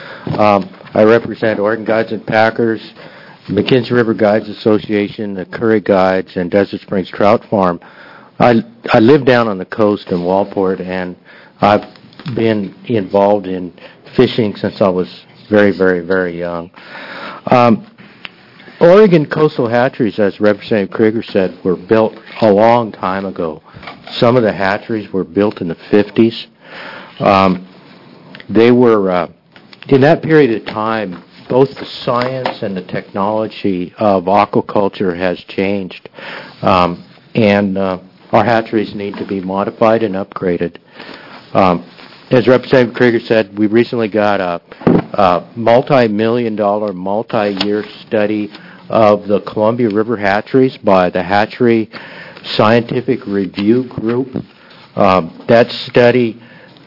Um, I represent Oregon Guides and Packers, McKenzie River Guides Association, the Curry Guides, and Desert Springs Trout Farm. I, I live down on the coast in Walport, and I've been involved in fishing since I was very, very, very young. Um, Oregon coastal hatcheries, as Representative Krieger said, were built a long time ago. Some of the hatcheries were built in the fifties. Um, they were, uh, in that period of time, both the science and the technology of aquaculture has changed, um, and uh, our hatcheries need to be modified and upgraded. Um, as Representative Krieger said, we recently got a, a multi-million dollar, multi-year study of the Columbia River hatcheries by the Hatchery Scientific Review Group. Um, that study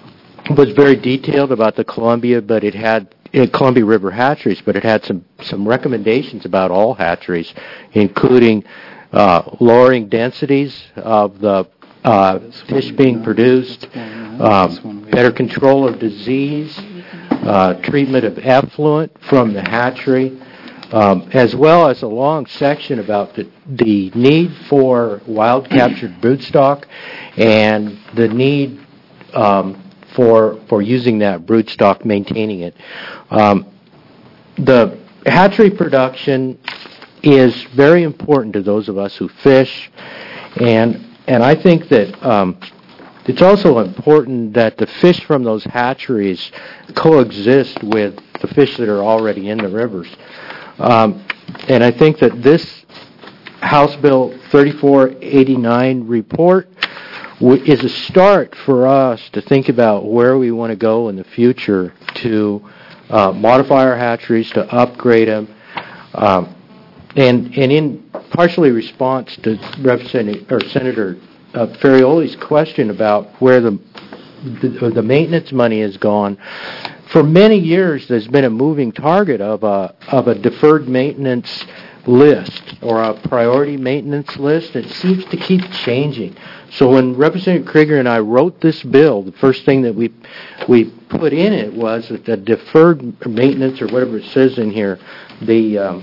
was very detailed about the Columbia, but it had Columbia River hatcheries, but it had some, some recommendations about all hatcheries, including uh, lowering densities of the uh, fish being produced, um, better control of disease, uh, treatment of effluent from the hatchery, um, as well as a long section about the, the need for wild captured broodstock and the need um, for for using that broodstock, maintaining it. Um, the hatchery production is very important to those of us who fish, and and I think that um, it's also important that the fish from those hatcheries coexist with the fish that are already in the rivers. Um, and I think that this House Bill thirty-four eighty-nine report w- is a start for us to think about where we want to go in the future to uh, modify our hatcheries, to upgrade them. Um, and, and in partially response to Representative or Senator uh, Ferrioli's question about where the, the the maintenance money has gone, for many years there's been a moving target of a of a deferred maintenance list or a priority maintenance list. It seems to keep changing. So when Representative Krieger and I wrote this bill, the first thing that we we put in it was that the deferred maintenance, or whatever it says in here, the um,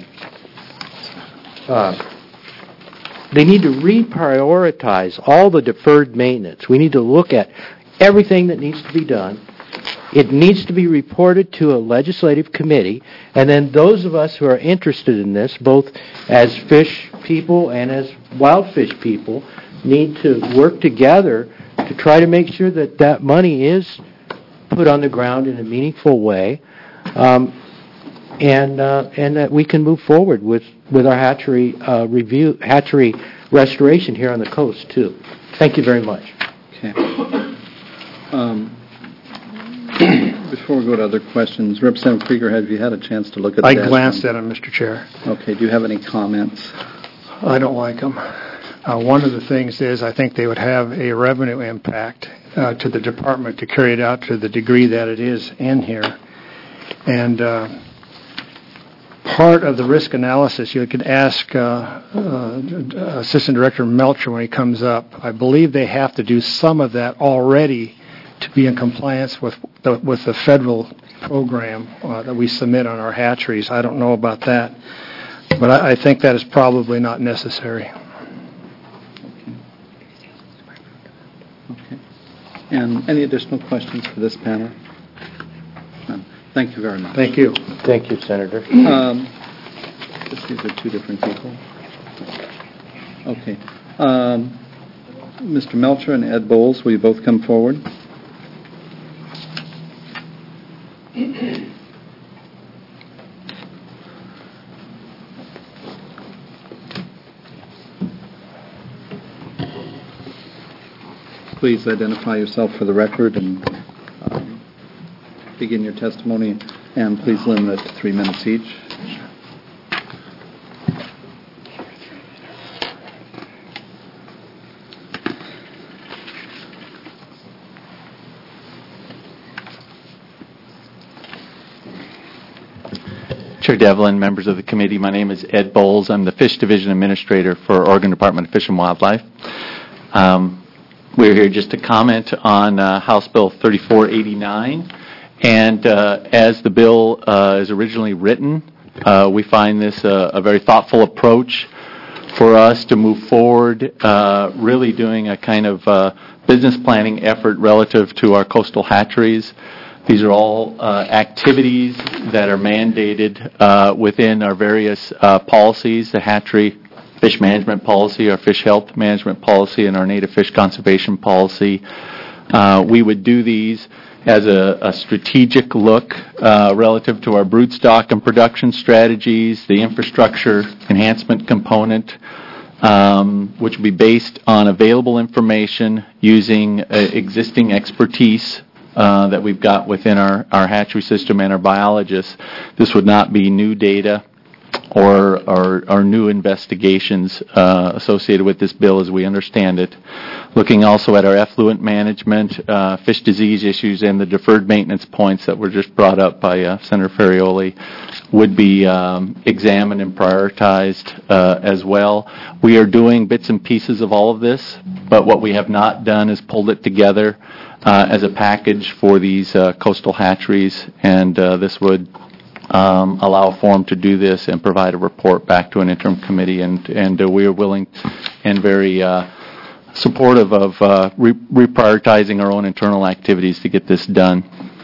uh, they need to reprioritize all the deferred maintenance. We need to look at everything that needs to be done. It needs to be reported to a legislative committee, and then those of us who are interested in this, both as fish people and as wild fish people, need to work together to try to make sure that that money is put on the ground in a meaningful way, um, and uh, and that we can move forward with, with our hatchery uh, review, hatchery restoration here on the coast too. Thank you very much. Okay. Um, Before we go to other questions, Representative Krieger, have you had a chance to look at I that? glanced at them, Mister Chair. Okay. Do you have any comments? I don't like them. Uh, one of the things is I think they would have a revenue impact uh, to the department to carry it out to the degree that it is in here. And uh, part of the risk analysis, you could ask uh, uh, Assistant Director Melcher when he comes up. I believe they have to do some of that already to be in compliance with the, with the federal program uh, that we submit on our hatcheries. I don't know about that, but I, I think that is probably not necessary. Okay. And any additional questions for this panel? None. Thank you very much. Thank you. Thank you, Senator. Um, these are two different people. Okay. Um, Mister Melcher and Ed Bowles, will you both come forward? Please identify yourself for the record and um, begin your testimony, and please limit it to three minutes each. Chair Devlin, members of the committee, my name is Ed Bowles. I'm the Fish Division Administrator for Oregon Department of Fish and Wildlife. Um, we're here just to comment on uh, House Bill thirty-four eighty-nine. And uh, as the bill uh, is originally written, uh, we find this uh, a very thoughtful approach for us to move forward, uh, really doing a kind of uh, business planning effort relative to our coastal hatcheries. These are all uh, activities that are mandated uh, within our various uh, policies, the hatchery fish management policy, our fish health management policy, and our native fish conservation policy. Uh, we would do these as a, a strategic look uh, relative to our broodstock and production strategies, the infrastructure enhancement component, um, which would be based on available information using uh, existing expertise Uh, that we've got within our, our hatchery system and our biologists. This would not be new data or, or, or new investigations uh, associated with this bill as we understand it. looking also at our effluent management, uh, fish disease issues, and the deferred maintenance points that were just brought up by uh, Senator Ferrioli would be um, examined and prioritized uh, as well. We are doing bits and pieces of all of this, but what we have not done is pulled it together uh, as a package for these uh, coastal hatcheries, and uh, this would um, allow a forum to do this and provide a report back to an interim committee, and, and uh, we are willing and very uh, supportive of uh, re- reprioritizing our own internal activities to get this done.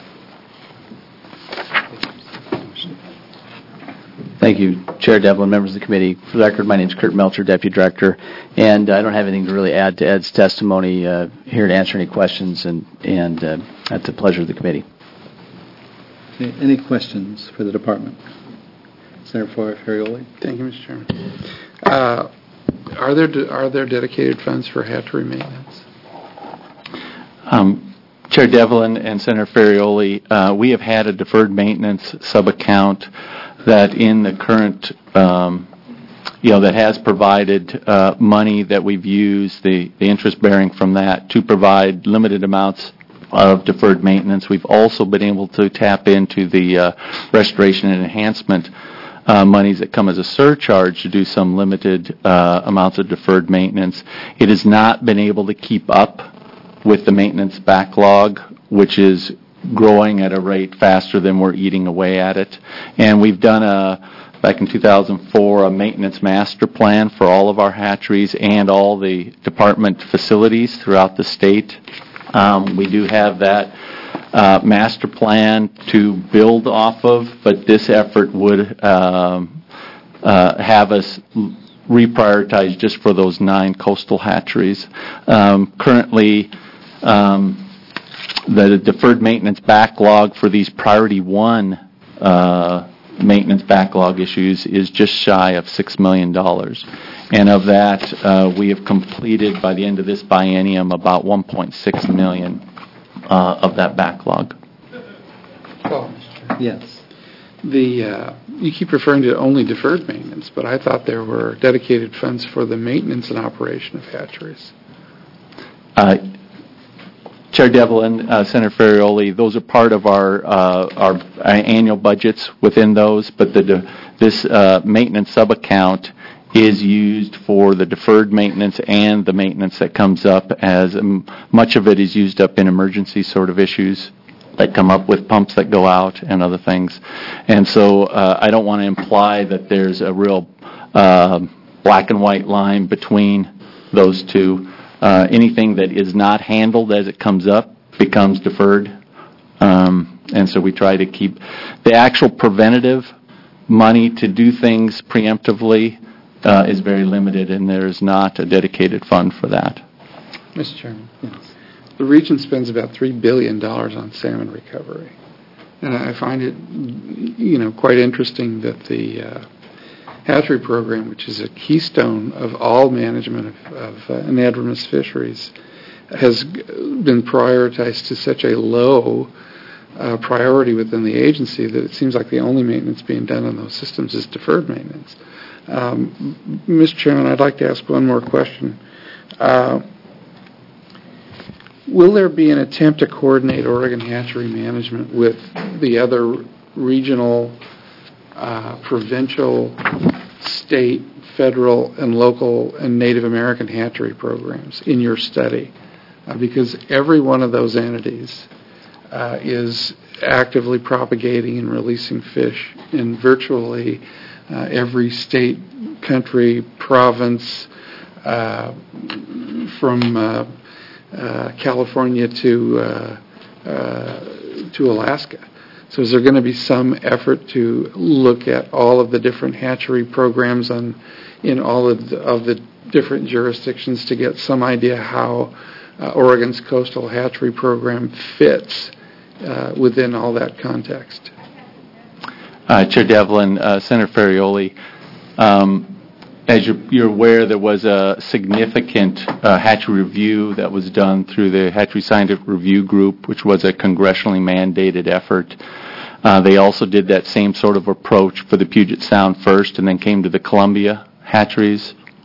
Thank you, Chair Devlin, members of the committee. For the record, my name is Kurt Melcher, Deputy Director, and I don't have anything to really add to Ed's testimony. Uh, here to answer any questions, and, and uh, at the pleasure of the committee. Okay, any questions for the department? Senator Ferrioli. Thank you, Mister Chairman. Uh, are there de- are there dedicated funds for hatchery maintenance? Um, Chair Devlin and Senator Ferrioli, uh, we have had a deferred maintenance sub-account that in the current, um, you know, that has provided uh, money that we've used, the, the interest bearing from that, to provide limited amounts of deferred maintenance. We've also been able to tap into the uh, restoration and enhancement uh, monies that come as a surcharge to do some limited uh, amounts of deferred maintenance. It has not been able to keep up with the maintenance backlog, which is growing at a rate faster than we're eating away at it. And we've done a, back in two thousand four, a maintenance master plan for all of our hatcheries and all the department facilities throughout the state. Um, we do have that uh, master plan to build off of, but this effort would um, uh, have us reprioritize just for those nine coastal hatcheries. Um, currently, um, the deferred maintenance backlog for these priority one uh, maintenance backlog issues is just shy of six million dollars. And of that, uh, we have completed by the end of this biennium about one point six million dollars uh, of that backlog. Oh, Mister Chairman. Yes. The uh, you keep referring to only deferred maintenance, but I thought there were dedicated funds for the maintenance and operation of hatcheries. Uh, Chair Devlin, uh, Senator Ferrioli, those are part of our uh, our annual budgets within those, but the this uh, maintenance sub-account is used for the deferred maintenance and the maintenance that comes up, as um, much of it is used up in emergency sort of issues that come up with pumps that go out and other things. And so uh, I don't want to imply that there's a real uh, black and white line between those two. Uh, anything that is not handled as it comes up becomes deferred. Um, and so we try to keep the actual preventative money to do things preemptively uh, is very limited, and there's not a dedicated fund for that. Mister Chairman, yes. The region spends about three billion dollars on salmon recovery. And I find it, you know, quite interesting that the uh, hatchery program, which is a keystone of all management of, of uh, anadromous fisheries, has been prioritized to such a low uh, priority within the agency that it seems like the only maintenance being done on those systems is deferred maintenance. Um, Mister Chairman, I'd like to ask one more question. Uh, will there be an attempt to coordinate Oregon hatchery management with the other regional Uh, provincial, state, federal, and local and Native American hatchery programs in your study? Uh, because every one of those entities uh, is actively propagating and releasing fish in virtually uh, every state, country, province, uh, from uh, uh, California to uh, uh, to Alaska. So is there going to be some effort to look at all of the different hatchery programs on, in all of the, of the different jurisdictions to get some idea how uh, Oregon's coastal hatchery program fits uh, within all that context? Uh, Chair Devlin, uh, Senator Ferrioli, um, as you're, you're aware, there was a significant uh, hatchery review that was done through the Hatchery Scientific Review Group, which was a congressionally mandated effort. Uh, they also did that same sort of approach for the Puget Sound first, and then came to the Columbia hatcheries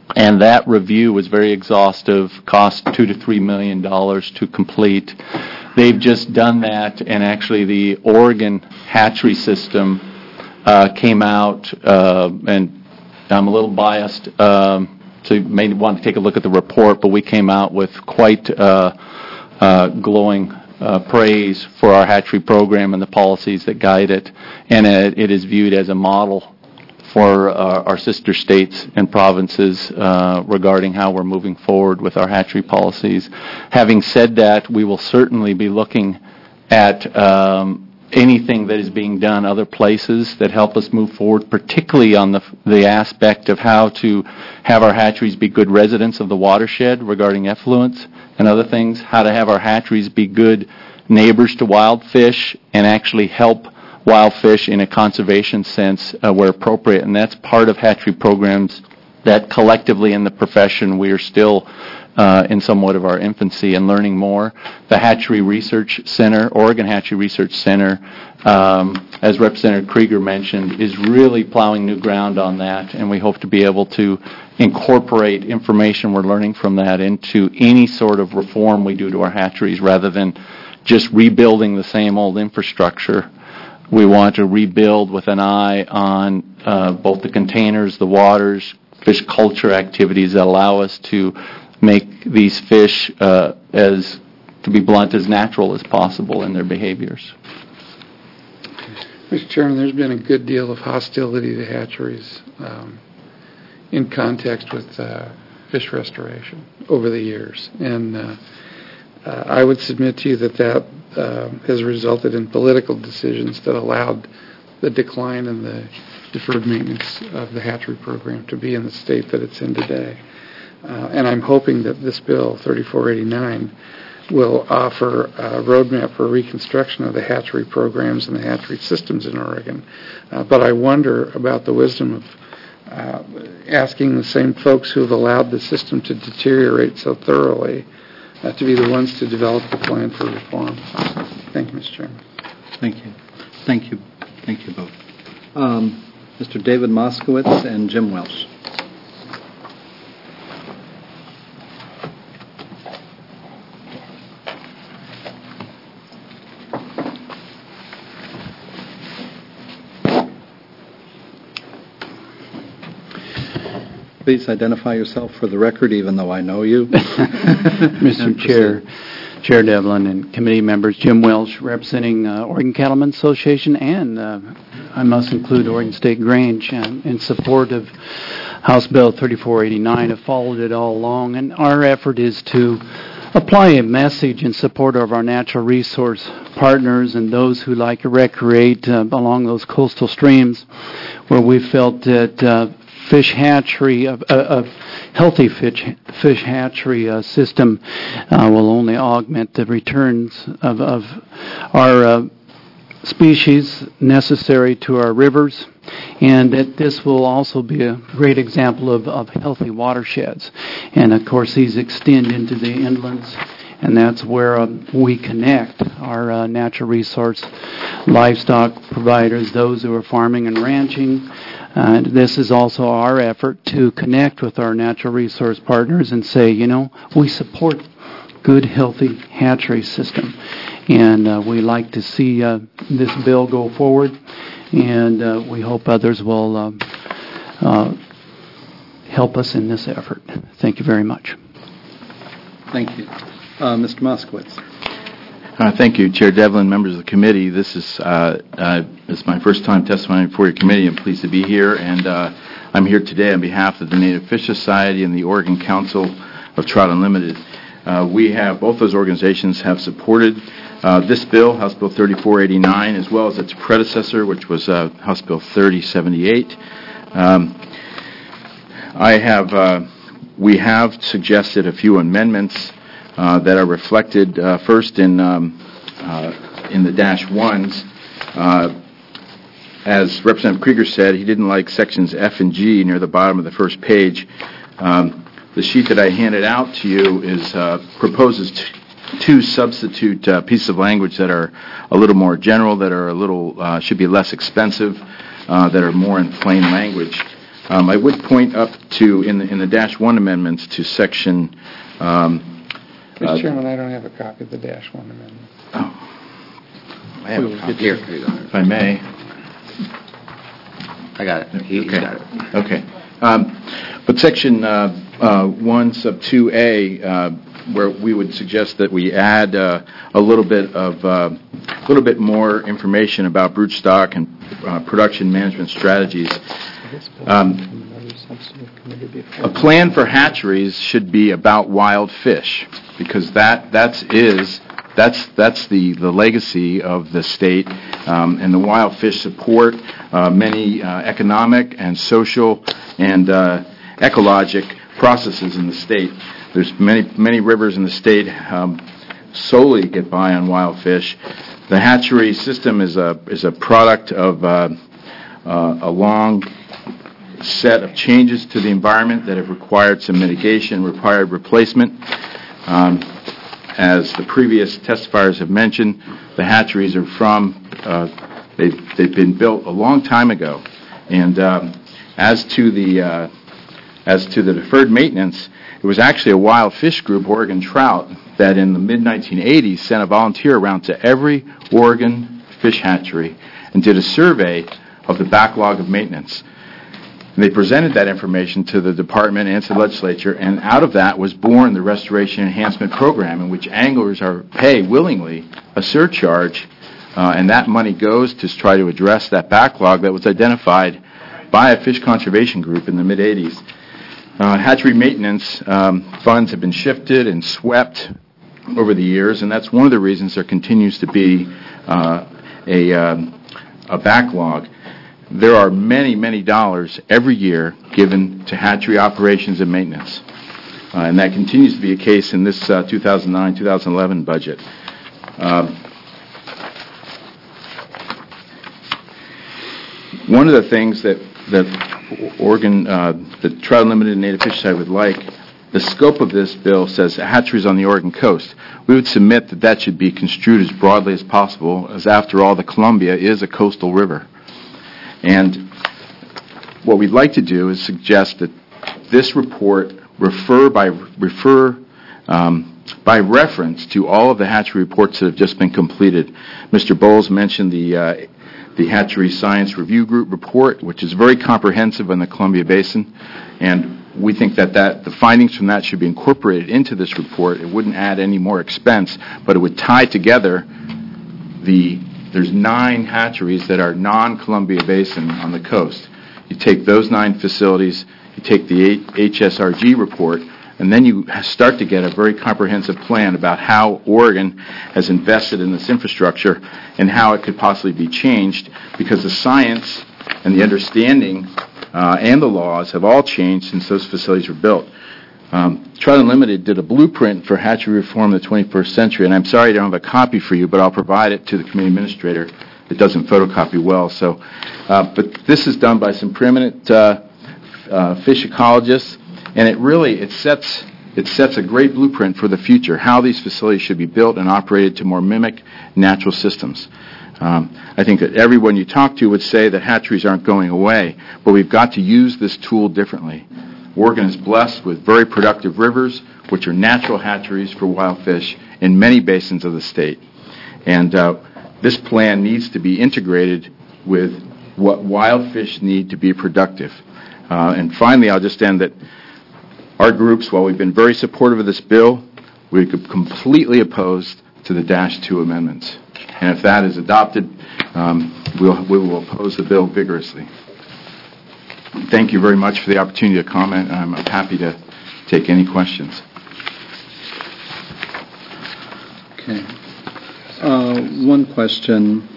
and that review was very exhaustive, cost two to three million dollars to complete. They've just done that, and actually the Oregon hatchery system uh, came out, uh, and I'm a little biased, um, so you may want to take a look at the report, but we came out with quite uh, uh, glowing uh, praise for our hatchery program and the policies that guide it, and it, it is viewed as a model for uh, our sister states and provinces uh, regarding how we're moving forward with our hatchery policies. Having said that, we will certainly be looking at um, anything that is being done other places that help us move forward, particularly on the the aspect of how to have our hatcheries be good residents of the watershed regarding effluents and other things, how to have our hatcheries be good neighbors to wild fish and actually help wild fish in a conservation sense uh, where appropriate, and that's part of hatchery programs that collectively in the profession we are still uh, in somewhat of our infancy and learning more. The Hatchery Research Center, Oregon Hatchery Research Center, um, as Representative Krieger mentioned, is really plowing new ground on that, and we hope to be able to incorporate information we're learning from that into any sort of reform we do to our hatcheries rather than just rebuilding the same old infrastructure. We want to rebuild with an eye on uh, both the containers, the waters, fish culture activities that allow us to make these fish uh, as, to be blunt, as natural as possible in their behaviors. Mister Chairman, there's been a good deal of hostility to hatcheries um, in context with uh, fish restoration over the years. And uh, uh, I would submit to you that that Uh, has resulted in political decisions that allowed the decline in the deferred maintenance of the hatchery program to be in the state that it's in today. Uh, and I'm hoping that this bill, thirty-four eighty-nine, will offer a roadmap for reconstruction of the hatchery programs and the hatchery systems in Oregon. Uh, but I wonder about the wisdom of uh, asking the same folks who have allowed the system to deteriorate so thoroughly Uh, to be the ones to develop the plan for reform. Thank you, Mister Chairman. Thank you. Thank you. Thank you both. Um, Mister David Moskowitz and Jim Welsh. Please identify yourself for the record, even though I know you. Mister Chair, Chair Devlin, and committee members, Jim Welsh, representing uh, Oregon Cattlemen's Association, and uh, I must include Oregon State Grange, um, in support of House Bill thirty-four eighty-nine. I've followed it all along, and our effort is to apply a message in support of our natural resource partners and those who like to recreate uh, along those coastal streams, where we felt that uh, fish hatchery, a, a healthy fish, fish hatchery uh, system uh, will only augment the returns of, of our uh, species necessary to our rivers, and that this will also be a great example of, of healthy watersheds. And of course, these extend into the inlands, and that's where uh, we connect our uh, natural resource livestock providers, those who are farming and ranching. Uh, this is also our effort to connect with our natural resource partners and say, you know, we support good, healthy hatchery system. And uh, we like to see uh, this bill go forward, and uh, we hope others will uh, uh, help us in this effort. Thank you very much. Thank you. Uh, Mister Moskowitz. Uh, thank you, Chair Devlin, members of the committee. This is uh, uh, this is my first time testifying before your committee. I'm pleased to be here, and uh, I'm here today on behalf of the Native Fish Society and the Oregon Council of Trout Unlimited. Uh, we have, both those organizations have supported uh, this bill, House Bill thirty-four eighty-nine, as well as its predecessor, which was uh, House Bill thirty seventy-eight. Um, I have, uh, we have suggested a few amendments Uh, that are reflected uh, first in um, uh, in the dash ones. Uh, as Representative Krieger said, he didn't like sections F and G near the bottom of the first page. Um, the sheet that I handed out to you is uh, proposes t- two substitute uh, pieces of language that are a little more general, that are a little uh, should be less expensive, uh, that are more in plain language. Um, I would point up to, in the, in the dash one amendments to section... Um, Mister uh, Chairman, I don't have a copy of the dash one amendment. Oh. I have a copy. Here, here you go. If I may. I got it. He, Okay. got it. Okay. Um, But section uh, uh, one, sub two A, uh, where we would suggest that we add uh, a little bit of, uh, a little bit more information about brood stock and uh, production management strategies. Um, A plan for hatcheries should be about wild fish, because that that's is that's that's the, the legacy of the state, um, and the wild fish support uh, many uh, economic and social and uh, ecologic processes in the state. There's many many rivers in the state um, solely get by on wild fish. The hatchery system is a is a product of uh, uh, a long set of changes to the environment that have required some mitigation, required replacement. Um, as the previous testifiers have mentioned, the hatcheries are from, uh, they've, they've been built a long time ago. And um, as to the uh, as to the deferred maintenance, it was actually a wild fish group, Oregon Trout, that in the mid nineteen eighties sent a volunteer around to every Oregon fish hatchery and did a survey of the backlog of maintenance. And they presented that information to the department and to the legislature, and out of that was born the Restoration Enhancement Program, in which anglers are pay willingly a surcharge, uh, and that money goes to try to address that backlog that was identified by a fish conservation group in the mid-eighties. Uh, hatchery maintenance um, funds have been shifted and swept over the years, and that's one of the reasons there continues to be uh, a, um, a backlog. There are many, many dollars every year given to hatchery operations and maintenance. Uh, and that continues to be a case in this uh, two thousand nine two thousand eleven budget. Uh, one of the things that, that Oregon, uh, the Trout Unlimited and Native Fish Society would like, the scope of this bill says hatcheries on the Oregon coast. We would submit that that should be construed as broadly as possible, as after all, the Columbia is a coastal river. And what we'd like to do is suggest that this report refer by refer um, by reference to all of the hatchery reports that have just been completed. Mister Bowles mentioned the uh, the Hatchery Science Review Group report, which is very comprehensive on the Columbia Basin, and we think that, that the findings from that should be incorporated into this report. It wouldn't add any more expense, but it would tie together the There's nine hatcheries that are non-Columbia Basin on the coast. You take those nine facilities, you take the H S R G report, and then you start to get a very comprehensive plan about how Oregon has invested in this infrastructure and how it could possibly be changed, because the science and the understanding uh, and the laws have all changed since those facilities were built. Um, Trout Unlimited did a blueprint for hatchery reform in the twenty-first century, and I'm sorry I don't have a copy for you, but I'll provide it to the committee administrator. It doesn't photocopy well, so. Uh, but this is done by some preeminent uh, uh, fish ecologists, and it really it sets it sets a great blueprint for the future, how these facilities should be built and operated to more mimic natural systems. Um, I think that everyone you talk to would say that hatcheries aren't going away, but we've got to use this tool differently. Oregon is blessed with very productive rivers, which are natural hatcheries for wild fish in many basins of the state. And uh, this plan needs to be integrated with what wild fish need to be productive. Uh, and finally, I'll just end that our groups, while we've been very supportive of this bill, we're completely opposed to the Dash two amendments. And if that is adopted, um, we'll, we will oppose the bill vigorously. Thank you very much for the opportunity to comment. I'm happy to take any questions. Okay. Uh, one question.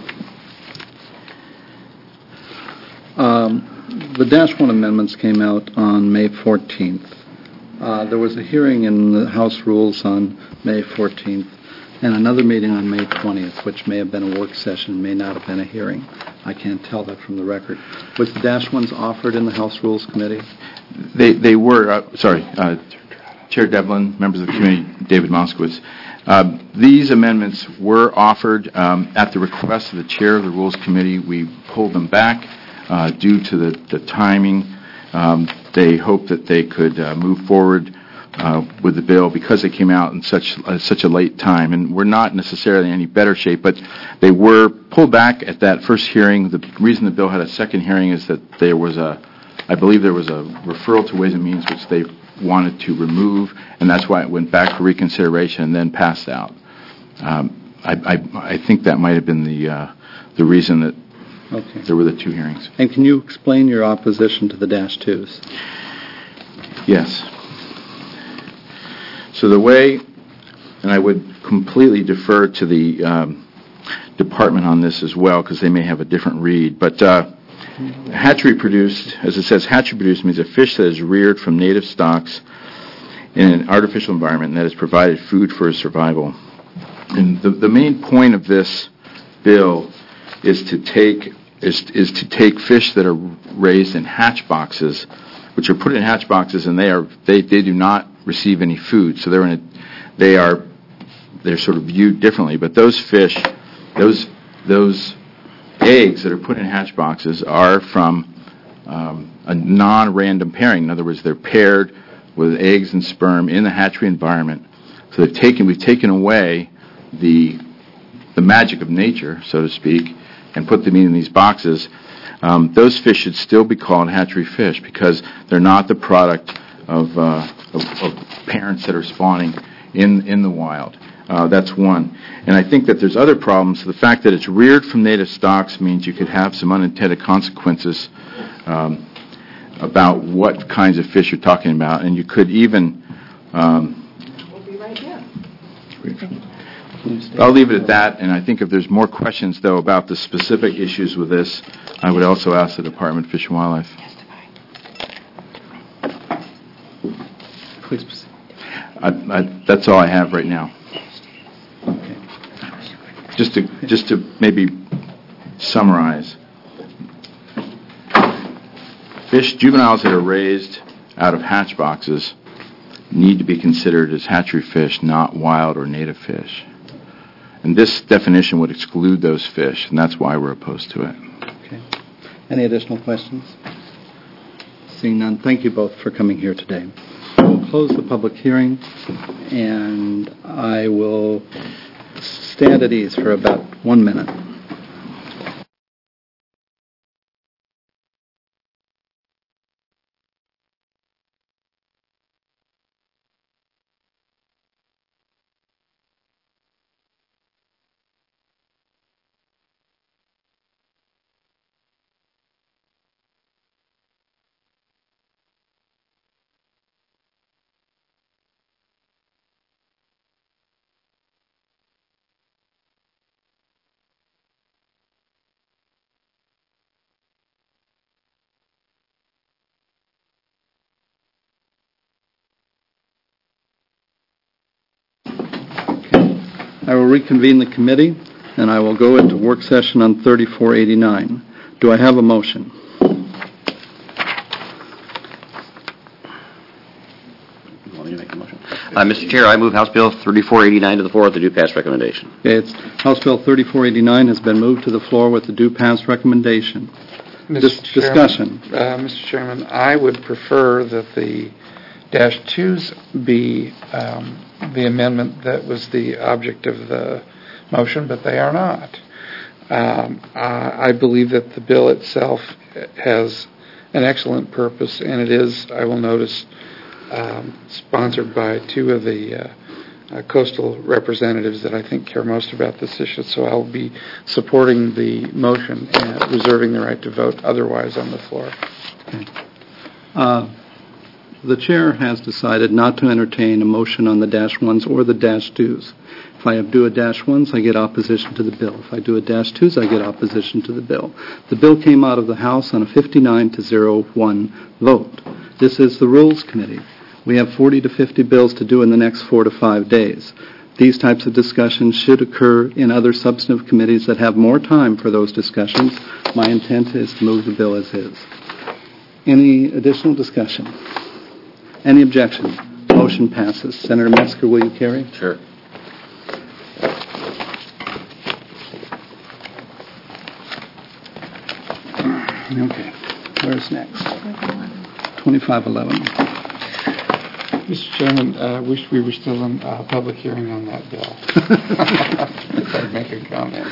Um, the Dash one amendments came out on May fourteenth. Uh, there was a hearing in the House Rules on May fourteenth and another meeting on May twentieth, which may have been a work session, may not have been a hearing. I can't tell that from the record. Was the Dash ones offered in the House Rules Committee? They they were, uh, sorry, uh, Chair Devlin, members of the committee, David Moskowitz. Uh, these amendments were offered um, at the request of the chair of the Rules Committee. We pulled them back uh, due to the, the timing um, they hope that they could uh, move forward uh, with the bill because it came out in such uh, such a late time. And we're not necessarily in any better shape, but they were pulled back at that first hearing. The reason the bill had a second hearing is that there was a, I believe there was a referral to Ways and Means which they wanted to remove, and that's why it went back for reconsideration and then passed out. Um, I, I, I think that might have been the uh, the reason that Okay. there were the two hearings. And can you explain your opposition to the dash twos? Yes. So the way, and I would completely defer to the um, department on this as well, because they may have a different read, but uh, hatchery produced, as it says, hatchery produced means a fish that is reared from native stocks in an artificial environment and that has provided food for its survival. And the, the main point of this bill is to take is is to take fish that are raised in hatch boxes, which are put in hatch boxes, and they are they, they do not receive any food, so they're in a, they are they're sort of viewed differently. But those fish, those those eggs that are put in hatch boxes are from um, a non-random pairing. In other words, they're paired with eggs and sperm in the hatchery environment. So they've taken we've taken away the the magic of nature, so to speak, and put them in these boxes. Um, those fish should still be called hatchery fish because they're not the product of, uh, of, of parents that are spawning in in the wild. Uh, that's one. And I think that there's other problems. The fact that it's reared from native stocks means you could have some unintended consequences um, about what kinds of fish you're talking about, and you could even... Um, We'll be right here. I'll leave it at that, and I think if there's more questions, though, about the specific issues with this, I would also ask the Department of Fish and Wildlife. Please proceed. I, I, that's all I have right now. Okay. Just to just to maybe summarize, fish juveniles that are raised out of hatch boxes need to be considered as hatchery fish, not wild or native fish. And this definition would exclude those fish, and that's why we're opposed to it. Okay. Any additional questions? Seeing none, thank you both for coming here today. We'll close the public hearing, and I will stand at ease for about one minute. I will reconvene the committee, and I will go into work session on thirty-four eighty-nine. Do I have a motion? You want me to make a motion? Uh, Mister Chair, I move House Bill thirty-four eighty-nine to the floor with the due pass recommendation. Okay, it's House Bill thirty-four eighty-nine has been moved to the floor with the due pass recommendation. Dis- discussion. Chairman, uh, Mister Chairman, I would prefer that the dash twos be um, the amendment that was the object of the motion, but they are not. Um, I, I believe that the bill itself has an excellent purpose, and it is, I will notice, um, sponsored by two of the uh, uh, coastal representatives that I think care most about this issue, so I'll be supporting the motion and reserving the right to vote otherwise on the floor. Okay. Uh, The chair has decided not to entertain a motion on the dash ones or the dash twos. If I do a dash ones, I get opposition to the bill. If I do a dash twos, I get opposition to the bill. The bill came out of the House on a fifty-nine to zero one vote. This is the Rules Committee. We have forty to fifty bills to do in the next four to five days. These types of discussions should occur in other substantive committees that have more time for those discussions. My intent is to move the bill as is. Any additional discussion? Any objection? Motion passes. Senator Metzger, will you carry? Sure. Okay. Where's next? twenty-five eleven. Mister Chairman, I uh, wish we were still in uh, public hearing on that bill. If I'd make a comment.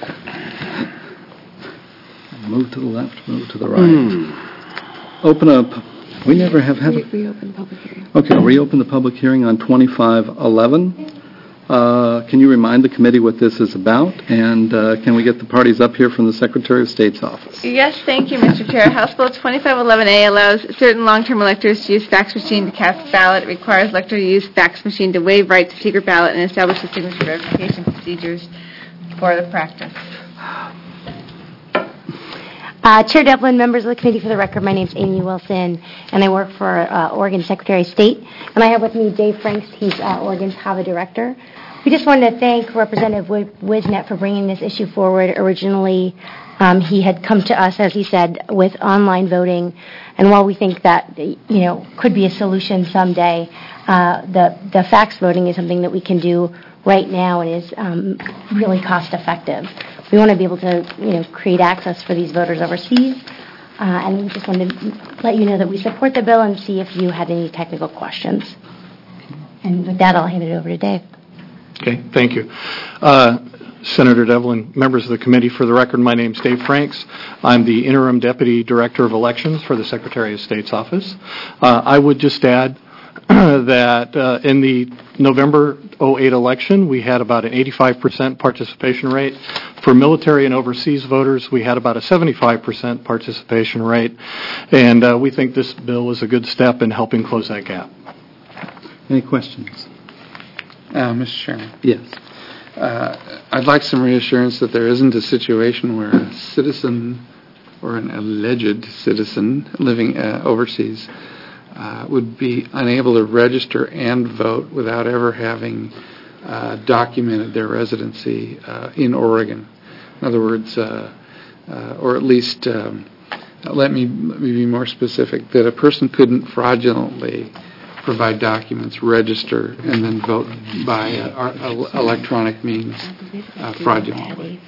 Move to the left, move to the right. Mm. Open up. We never have had a... Re- reopen public hearing. Okay, I'll reopen the public hearing on twenty-five eleven. Uh, can you remind the committee what this is about? And uh, can we get the parties up here from the Secretary of State's office? Yes, thank you, Mister Chair. House Bill twenty-five eleven A allows certain long-term electors to use fax machine to cast ballot. It requires elector to use fax machine to waive rights to secret ballot and establishes signature verification procedures for the practice. Uh, Chair Devlin, members of the committee, for the record, my name is Amy Wilson, and I work for uh, Oregon Secretary of State. And I have with me Dave Franks. He's uh, Oregon's H A V A director. We just wanted to thank Representative Wisnet for bringing this issue forward. Originally, um, he had come to us, as he said, with online voting. And while we think that, you know, could be a solution someday, uh, the, the fax voting is something that we can do right now and is um, really cost effective. We want to be able to, you know, create access for these voters overseas, uh, and we just wanted to let you know that we support the bill and see if you had any technical questions. And with that, I'll hand it over to Dave. Okay, thank you. Uh, Senator Devlin, members of the committee, for the record, my name is Dave Franks. I'm the Interim Deputy Director of Elections for the Secretary of State's office. Uh, I would just add that uh, in the November oh eight election, we had about an eighty-five percent participation rate. For military and overseas voters, we had about a seventy-five percent participation rate, and uh, we think this bill is a good step in helping close that gap. Any questions? Uh, Mister Chairman. Yes. Uh, I'd like some reassurance that there isn't a situation where a citizen or an alleged citizen living uh, overseas Uh, would be unable to register and vote without ever having uh, documented their residency uh, in Oregon. In other words, uh, uh, or at least um, let me let me be more specific, that a person couldn't fraudulently provide documents, register, and then vote by uh, uh, electronic means uh, fraudulently.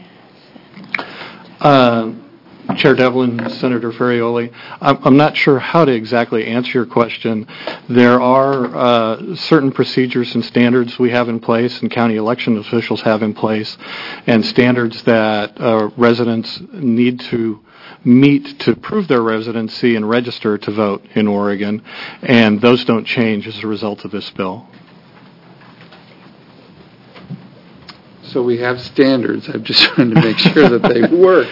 Uh, Chair Devlin, Senator Ferrioli, I'm, I'm not sure how to exactly answer your question. There are uh, certain procedures and standards we have in place and county election officials have in place, and standards that uh, residents need to meet to prove their residency and register to vote in Oregon, and those don't change as a result of this bill. So we have standards. I'm just trying to make sure that they work.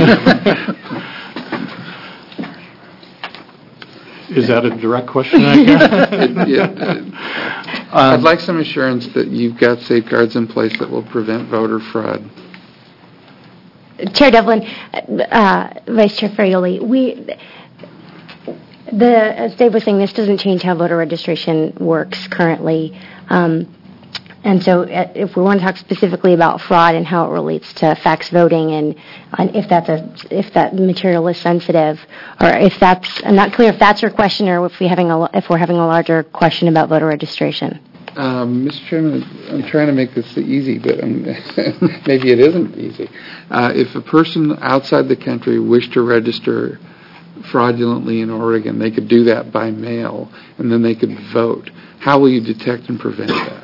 Is that a direct question, I guess? it, yeah, uh, I'd like some assurance that you've got safeguards in place that will prevent voter fraud. Chair Devlin, uh, Vice Chair Ferrioli, we, the, as Dave was saying, this doesn't change how voter registration works currently. Um, And so if we want to talk specifically about fraud and how it relates to fax voting and, and if that's a, if that material is sensitive, or if that's, I'm not clear if that's your question or if, we having a, if we're having a larger question about voter registration. Um, Mister Chairman, I'm trying to make this easy, but um, maybe it isn't easy. Uh, if a person outside the country wished to register fraudulently in Oregon, they could do that by mail, and then they could vote. How will you detect and prevent that?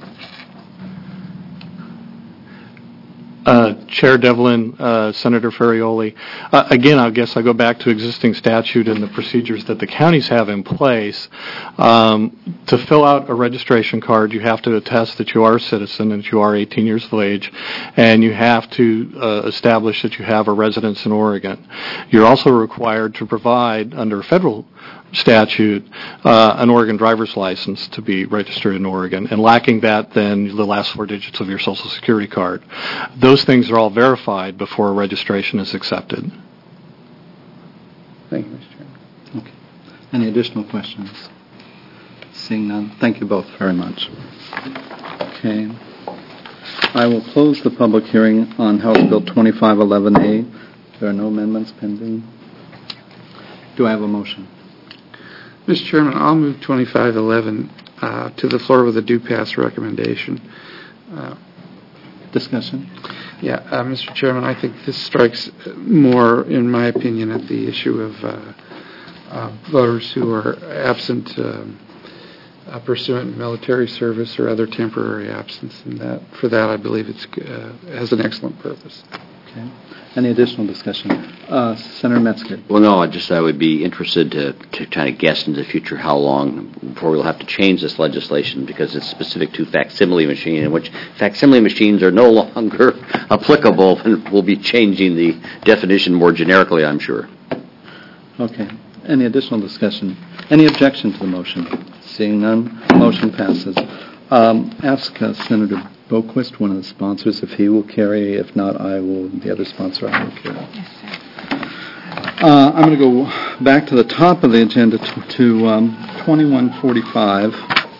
Uh, Chair Devlin, uh, Senator Ferrioli. Uh, again, I guess I go back to existing statute and the procedures that the counties have in place. Um, to fill out a registration card, you have to attest that you are a citizen and that you are eighteen years of age, and you have to uh, establish that you have a residence in Oregon. You're also required to provide, under federal statute, uh, an Oregon driver's license to be registered in Oregon, and lacking that, then the last four digits of your Social Security card. Those things are all verified before registration is accepted. Thank you, Mister Chairman. Okay. Any additional questions? Seeing none, thank you both very much. Okay. I will close the public hearing on House Bill twenty-five eleven A. There are no amendments pending. Do I have a motion? Mister Chairman, I'll move twenty-five eleven uh, to the floor with a do pass recommendation. Uh, Discussion? Yeah, uh, Mister Chairman, I think this strikes more, in my opinion, at the issue of uh, uh, voters who are absent um, uh, pursuant to military service or other temporary absence. And that, for that, I believe it's uh, has an excellent purpose. Okay. Any additional discussion? Uh, Senator Metzger. Well, no, I just I would be interested to, to kind of guess into the future how long before we'll have to change this legislation because it's specific to facsimile machine, in which facsimile machines are no longer applicable, and we'll be changing the definition more generically, I'm sure. Okay. Any additional discussion? Any objection to the motion? Seeing none, motion passes. Um, ask uh, Senator Boquist, one of the sponsors, if he will carry. If not, I will, the other sponsor, I will carry. Yes, sir. Uh, I'm going to go back to the top of the agenda to, to um, twenty-one forty-five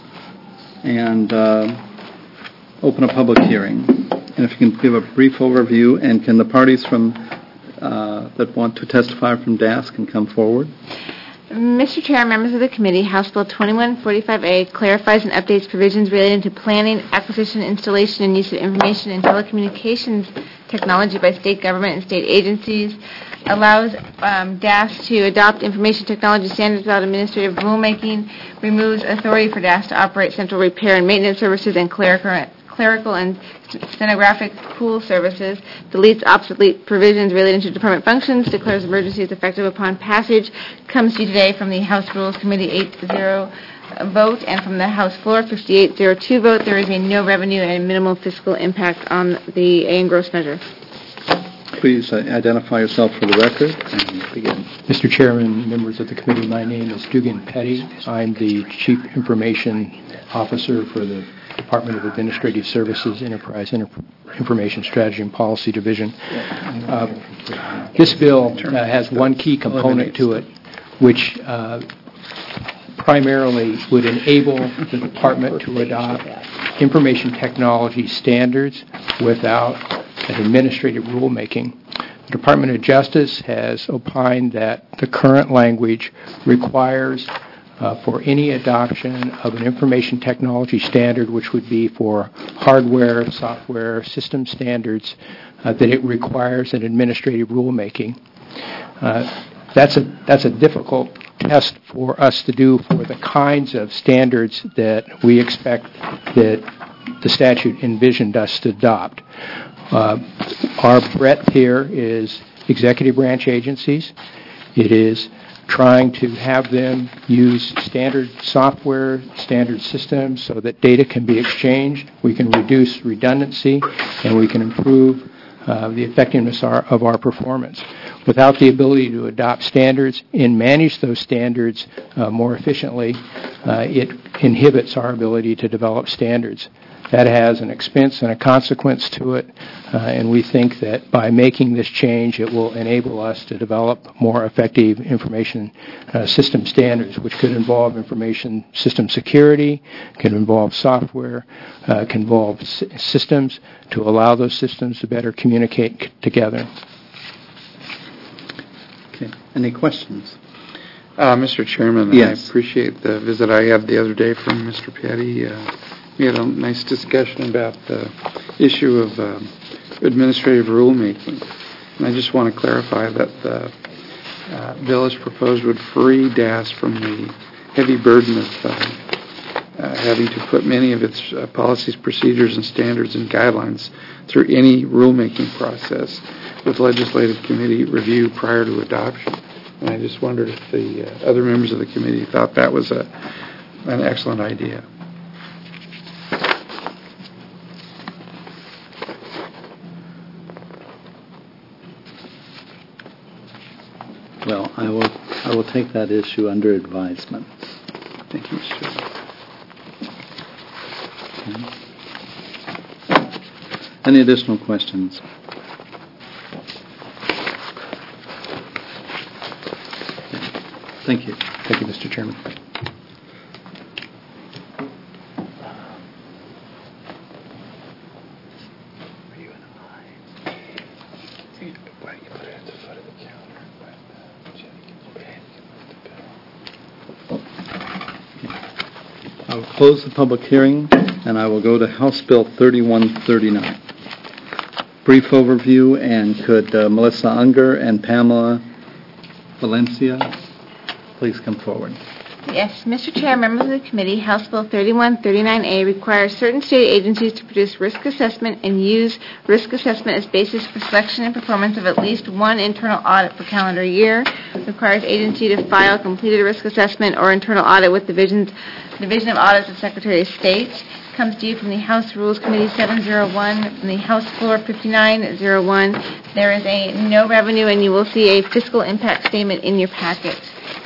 and uh, open a public hearing. And if you can give a brief overview, and can the parties from uh, that want to testify from D A S can come forward? Mister Chair, members of the committee, House Bill twenty-one forty-five A clarifies and updates provisions relating to planning, acquisition, installation, and use of information and telecommunications technology by state government and state agencies, allows um, D A S to adopt information technology standards without administrative rulemaking, removes authority for D A S to operate central repair and maintenance services and clerical clerical and stenographic pool services, deletes obsolete provisions relating to department functions, declares emergencies effective upon passage, comes to you today from the House Rules Committee eight to zero vote and from the House floor fifty-eight zero two vote. There is a no revenue and minimal fiscal impact on the A and gross measure. Please uh, identify yourself for the record and begin. Mister Chairman, members of the committee, my name is Dugan Petty. I'm the Chief Information Officer for the Department of Administrative Services Enterprise Inter- Information Strategy and Policy Division. Uh, this bill uh, has one key component to it, which uh, primarily would enable the department to adopt information technology standards without an administrative rulemaking. The Department of Justice has opined that the current language requires Uh, for any adoption of an information technology standard, which would be for hardware, software, system standards, uh, that it requires an administrative rulemaking. Uh, that's a that's a difficult test for us to do for the kinds of standards that we expect that the statute envisioned us to adopt. Uh, our breadth here is executive branch agencies. It is trying to have them use standard software, standard systems so that data can be exchanged, we can reduce redundancy, and we can improve uh, the effectiveness our, of our performance. Without the ability to adopt standards and manage those standards uh, more efficiently, uh, it inhibits our ability to develop standards. That has an expense and a consequence to it, uh, and we think that by making this change, it will enable us to develop more effective information uh, system standards, which could involve information system security, can involve software, uh, can involve s- systems to allow those systems to better communicate c- together. Okay. Any questions? Uh, Mister Chairman, yes. I appreciate the visit I had the other day from Mister Petty. Uh, we had a nice discussion about the issue of um, administrative rulemaking. And I just want to clarify that the uh, bill as proposed would free D A S from the heavy burden of uh, uh, having to put many of its uh, policies, procedures, and standards and guidelines through any rulemaking process with legislative committee review prior to adoption. And I just wondered if the uh, other members of the committee thought that was a, an excellent idea. Well, I will I will take that issue under advisement. Thank you, Mister Chairman. Okay. Any additional questions? Thank you. Thank you, Mister Chairman. I will close the public hearing, and I will go to House Bill thirty-one thirty-nine. Brief overview, and could uh, Melissa Unger and Pamela Valencia please come forward. Yes, Mister Chair, members of the committee, House Bill thirty-one thirty-nine A requires certain state agencies to produce risk assessment and use risk assessment as basis for selection and performance of at least one internal audit per calendar year. Requires agency to file completed risk assessment or internal audit with Divisions, Division of Audits of Secretary of State. Comes to you from the House Rules Committee seven oh one, from the House Floor fifty-nine oh one. There is a no revenue, and you will see a fiscal impact statement in your packet.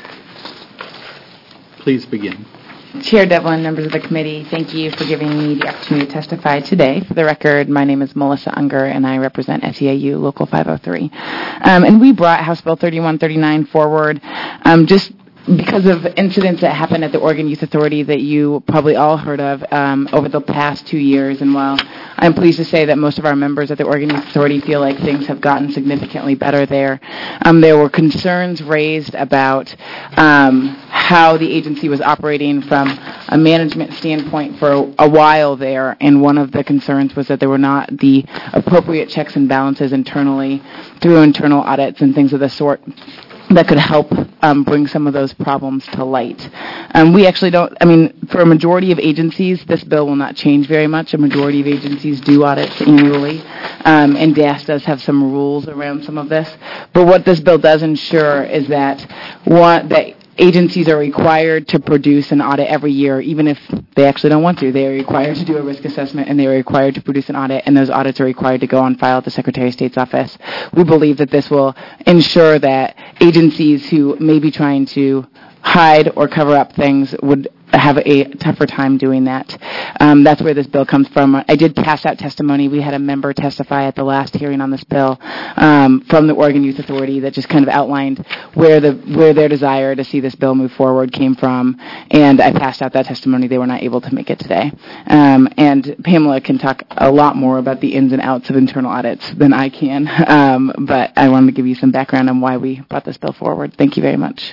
Please begin. Chair Devlin, members of the committee, thank you for giving me the opportunity to testify today. For the record, my name is Melissa Unger, and I represent S E A U Local five oh three. Um, and we brought House Bill thirty-one thirty-nine forward um, just because of incidents that happened at the Oregon Youth Authority that you probably all heard of um, over the past two years. And while I'm pleased to say that most of our members at the Oregon Youth Authority feel like things have gotten significantly better there, um, there were concerns raised about um, how the agency was operating from a management standpoint for a while there. And one of the concerns was that there were not the appropriate checks and balances internally through internal audits and things of the sort that could help um, bring some of those problems to light. Um, we actually don't, I mean, for a majority of agencies, this bill will not change very much. A majority of agencies do audits annually, um, and D A S does have some rules around some of this. But what this bill does ensure is that, one, that agencies are required to produce an audit every year, even if they actually don't want to. They are required to do a risk assessment, and they are required to produce an audit, and those audits are required to go on file at the Secretary of State's office. We believe that this will ensure that agencies who may be trying to hide or cover up things would have a tougher time doing that. Um, that's where this bill comes from. I did pass out testimony. We had a member testify at the last hearing on this bill um, from the Oregon Youth Authority that just kind of outlined where the where their desire to see this bill move forward came from, and I passed out that testimony. They were not able to make it today. Um, and Pamela can talk a lot more about the ins and outs of internal audits than I can, um, but I wanted to give you some background on why we brought this bill forward. Thank you very much.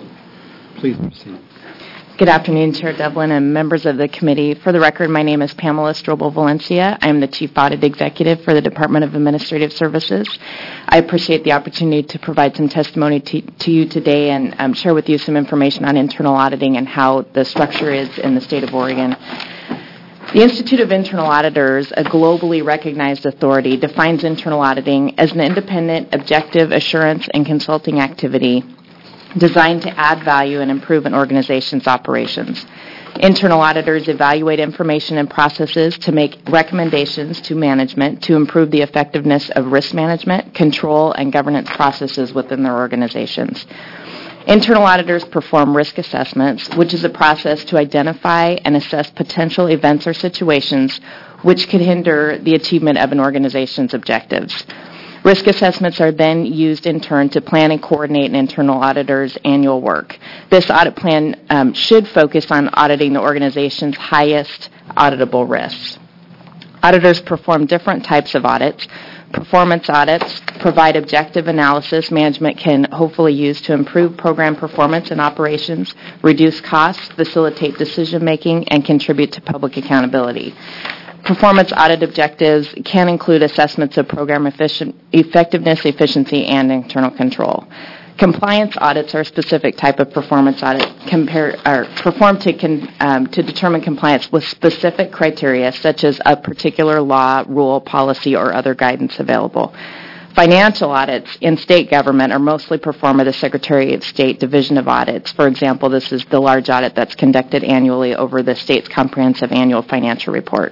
Please proceed. Good afternoon, Chair Devlin and members of the committee. For the record, my name is Pamela Strobel Valencia. I am the Chief Audit Executive for the Department of Administrative Services. I appreciate the opportunity to provide some testimony to, to you today and um, share with you some information on internal auditing and how the structure is in the state of Oregon. The Institute of Internal Auditors, a globally recognized authority, defines internal auditing as an independent, objective assurance and consulting activity designed to add value and improve an organization's operations. Internal auditors evaluate information and processes to make recommendations to management to improve the effectiveness of risk management, control, and governance processes within their organizations. Internal auditors perform risk assessments, which is a process to identify and assess potential events or situations which could hinder the achievement of an organization's objectives. Risk assessments are then used in turn to plan and coordinate an internal auditor's annual work. This audit plan um, should focus on auditing the organization's highest auditable risks. Auditors perform different types of audits. Performance audits provide objective analysis management can hopefully use to improve program performance and operations, reduce costs, facilitate decision-making, and contribute to public accountability. Performance audit objectives can include assessments of program efficient, effectiveness, efficiency, and internal control. Compliance audits are a specific type of performance audit compare, are performed to, con, um, to determine compliance with specific criteria such as a particular law, rule, policy, or other guidance available. Financial audits in state government are mostly performed by the Secretary of State Division of Audits. For example, this is the large audit that's conducted annually over the state's comprehensive annual financial report.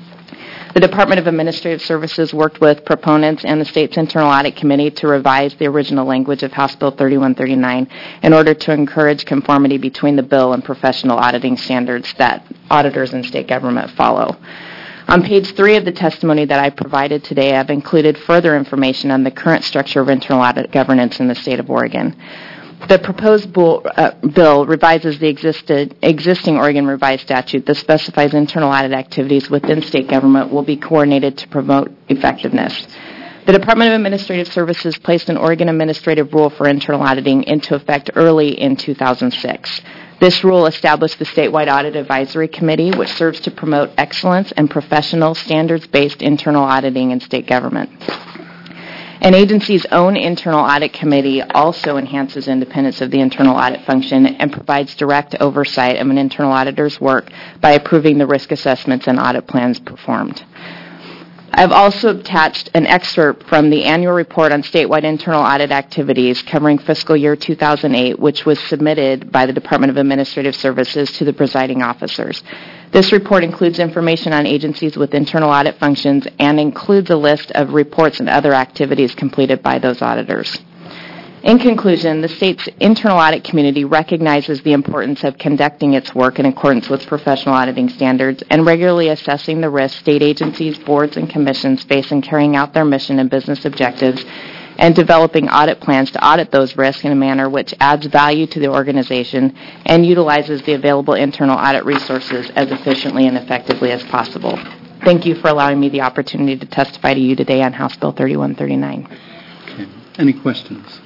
The Department of Administrative Services worked with proponents and the state's Internal Audit Committee to revise the original language of House Bill thirty-one thirty-nine in order to encourage conformity between the bill and professional auditing standards that auditors in state government follow. On page three of the testimony that I provided today, I've included further information on the current structure of internal audit governance in the state of Oregon. The proposed bill, uh, bill revises the existed, existing Oregon revised statute that specifies internal audit activities within state government will be coordinated to promote effectiveness. The Department of Administrative Services placed an Oregon administrative rule for internal auditing into effect early in two thousand six. This rule established the Statewide Audit Advisory Committee, which serves to promote excellence and professional standards-based internal auditing in state government. An agency's own internal audit committee also enhances independence of the internal audit function and provides direct oversight of an internal auditor's work by approving the risk assessments and audit plans performed. I've also attached an excerpt from the annual report on statewide internal audit activities covering fiscal year two thousand eight, which was submitted by the Department of Administrative Services to the presiding officers. This report includes information on agencies with internal audit functions and includes a list of reports and other activities completed by those auditors. In conclusion, the state's internal audit community recognizes the importance of conducting its work in accordance with professional auditing standards and regularly assessing the risks state agencies, boards, and commissions face in carrying out their mission and business objectives, and developing audit plans to audit those risks in a manner which adds value to the organization and utilizes the available internal audit resources as efficiently and effectively as possible. Thank you for allowing me the opportunity to testify to you today on House Bill thirty-one thirty-nine. Okay. Any questions?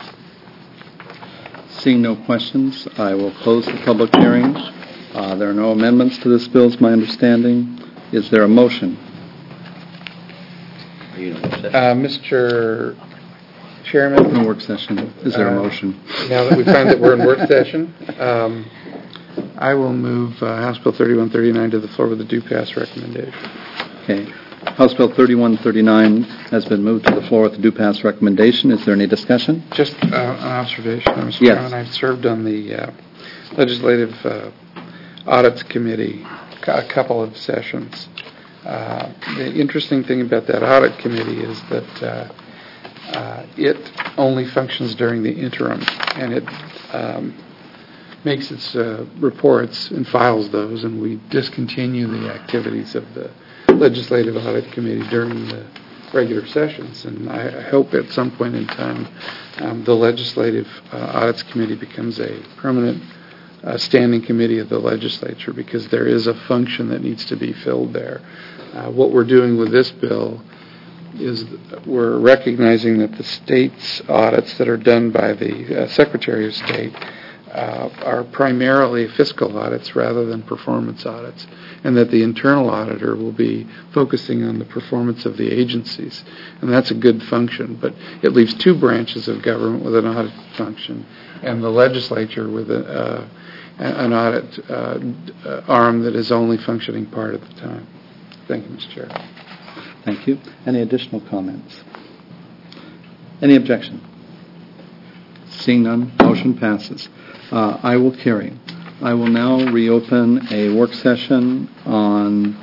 Seeing no questions, I will close the public hearing. Uh, there are no amendments to this bill, is my understanding. Is there a motion? Uh, Mister Chairman? No work session. Is there a Uh, motion? Now that we find that we're in work session, um, I will move uh, House Bill thirty-one thirty-nine to the floor with a do pass recommendation. Okay. House Bill thirty-one thirty-nine has been moved to the floor with a do pass recommendation. Is there any discussion? Just uh, an observation, Mister Yes. Chairman. I've served on the uh, Legislative uh, Audits Committee a couple of sessions. Uh, the interesting thing about that audit committee is that uh, uh, it only functions during the interim, and it um, makes its uh, reports and files those, and we discontinue the activities of the Legislative Audit Committee during the regular sessions. And I, I hope at some point in time um, the Legislative uh, Audits Committee becomes a permanent uh, standing committee of the legislature, because there is a function that needs to be filled there. Uh, what we're doing with this bill is we're recognizing that the state's audits that are done by the uh, Secretary of State uh, are primarily fiscal audits rather than performance audits, and that the internal auditor will be focusing on the performance of the agencies. And that's a good function, but it leaves two branches of government with an audit function, and the legislature with a, uh, an audit uh, arm that is only functioning part of the time. Thank you, Mister Chair. Thank you. Any additional comments? Any objection? Seeing none, motion passes. Uh, I will carry. I will now reopen a work session on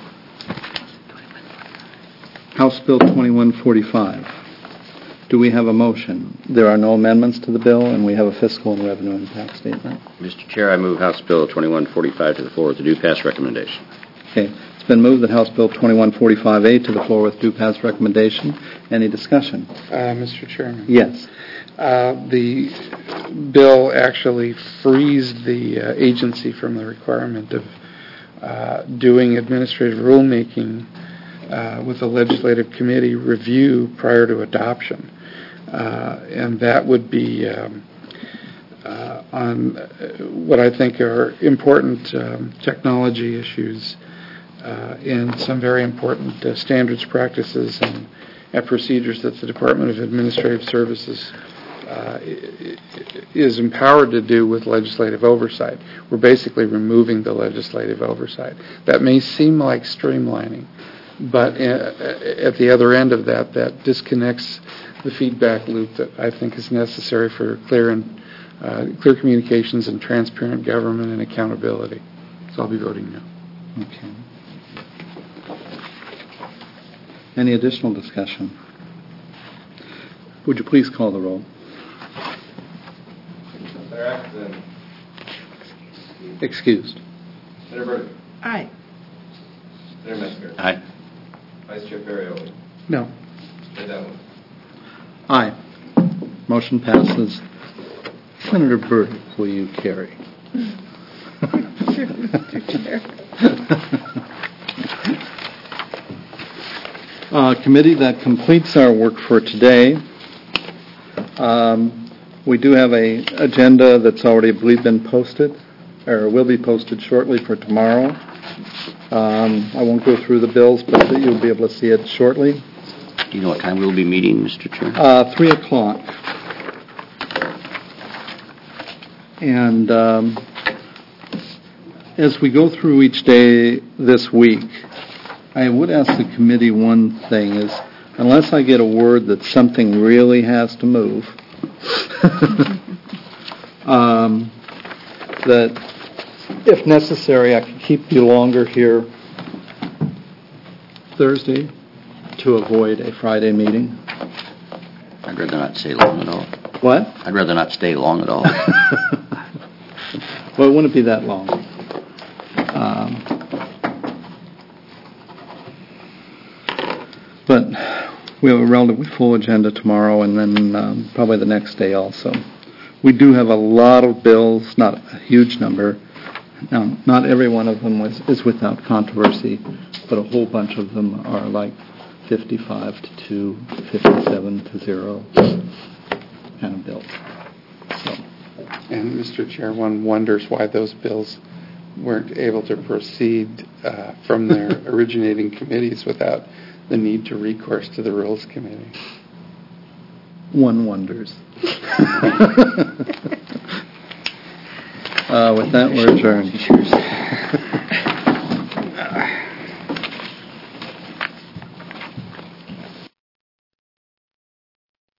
House Bill twenty-one forty-five. Do we have a motion? There are no amendments to the bill, and we have a fiscal and revenue impact statement. Mister Chair, I move House Bill twenty-one forty-five to the floor with a due pass recommendation. Okay. It's been moved that House Bill twenty-one forty-five A to the floor with due pass recommendation. Any discussion? Uh, Mister Chairman. Yes. Uh, the bill actually frees the uh, agency from the requirement of uh, doing administrative rulemaking uh, with a legislative committee review prior to adoption. Uh, and that would be um, uh, on what I think are important um, technology issues uh, and some very important uh, standards, practices, and, and procedures that the Department of Administrative Services Uh, is empowered to do with legislative oversight. We're basically removing the legislative oversight. That may seem like streamlining, but uh, at the other end of that, that disconnects the feedback loop that I think is necessary for clear and uh, clear communications and transparent government and accountability. So I'll be voting no. Okay. Any additional discussion? Would you please call the roll? Excused. Senator Burton. Aye. Senator Metzger. Aye. Vice Chair Ferrioli. No. Chair Devlin. Aye. Motion passes. Senator Burton, will you carry? Sure, Mister Chair. Uh, committee, that completes our work for today. Um, we do have a agenda that's already, I believe, been posted, or will be posted shortly for tomorrow. Um, I won't go through the bills, but you'll be able to see it shortly. Do you know what time we'll be meeting, Mister Chair? Uh, three o'clock. And um, as we go through each day this week, I would ask the committee one thing is, unless I get a word that something really has to move, um, that if necessary, I can keep you longer here Thursday to avoid a Friday meeting. I'd rather not stay long at all. What? I'd rather not stay long at all. Well, it wouldn't be that long. Um, but we have a relatively full agenda tomorrow and then um, probably the next day also. We do have a lot of bills, not a huge number. Now, not every one of them was, is without controversy, but a whole bunch of them are like fifty-five to two, fifty-seven to zero kind of bills. So. And Mister Chair, one wonders why those bills weren't able to proceed uh, from their originating committees without the need to recourse to the Rules Committee. One wonders. uh, with that, we're adjourned.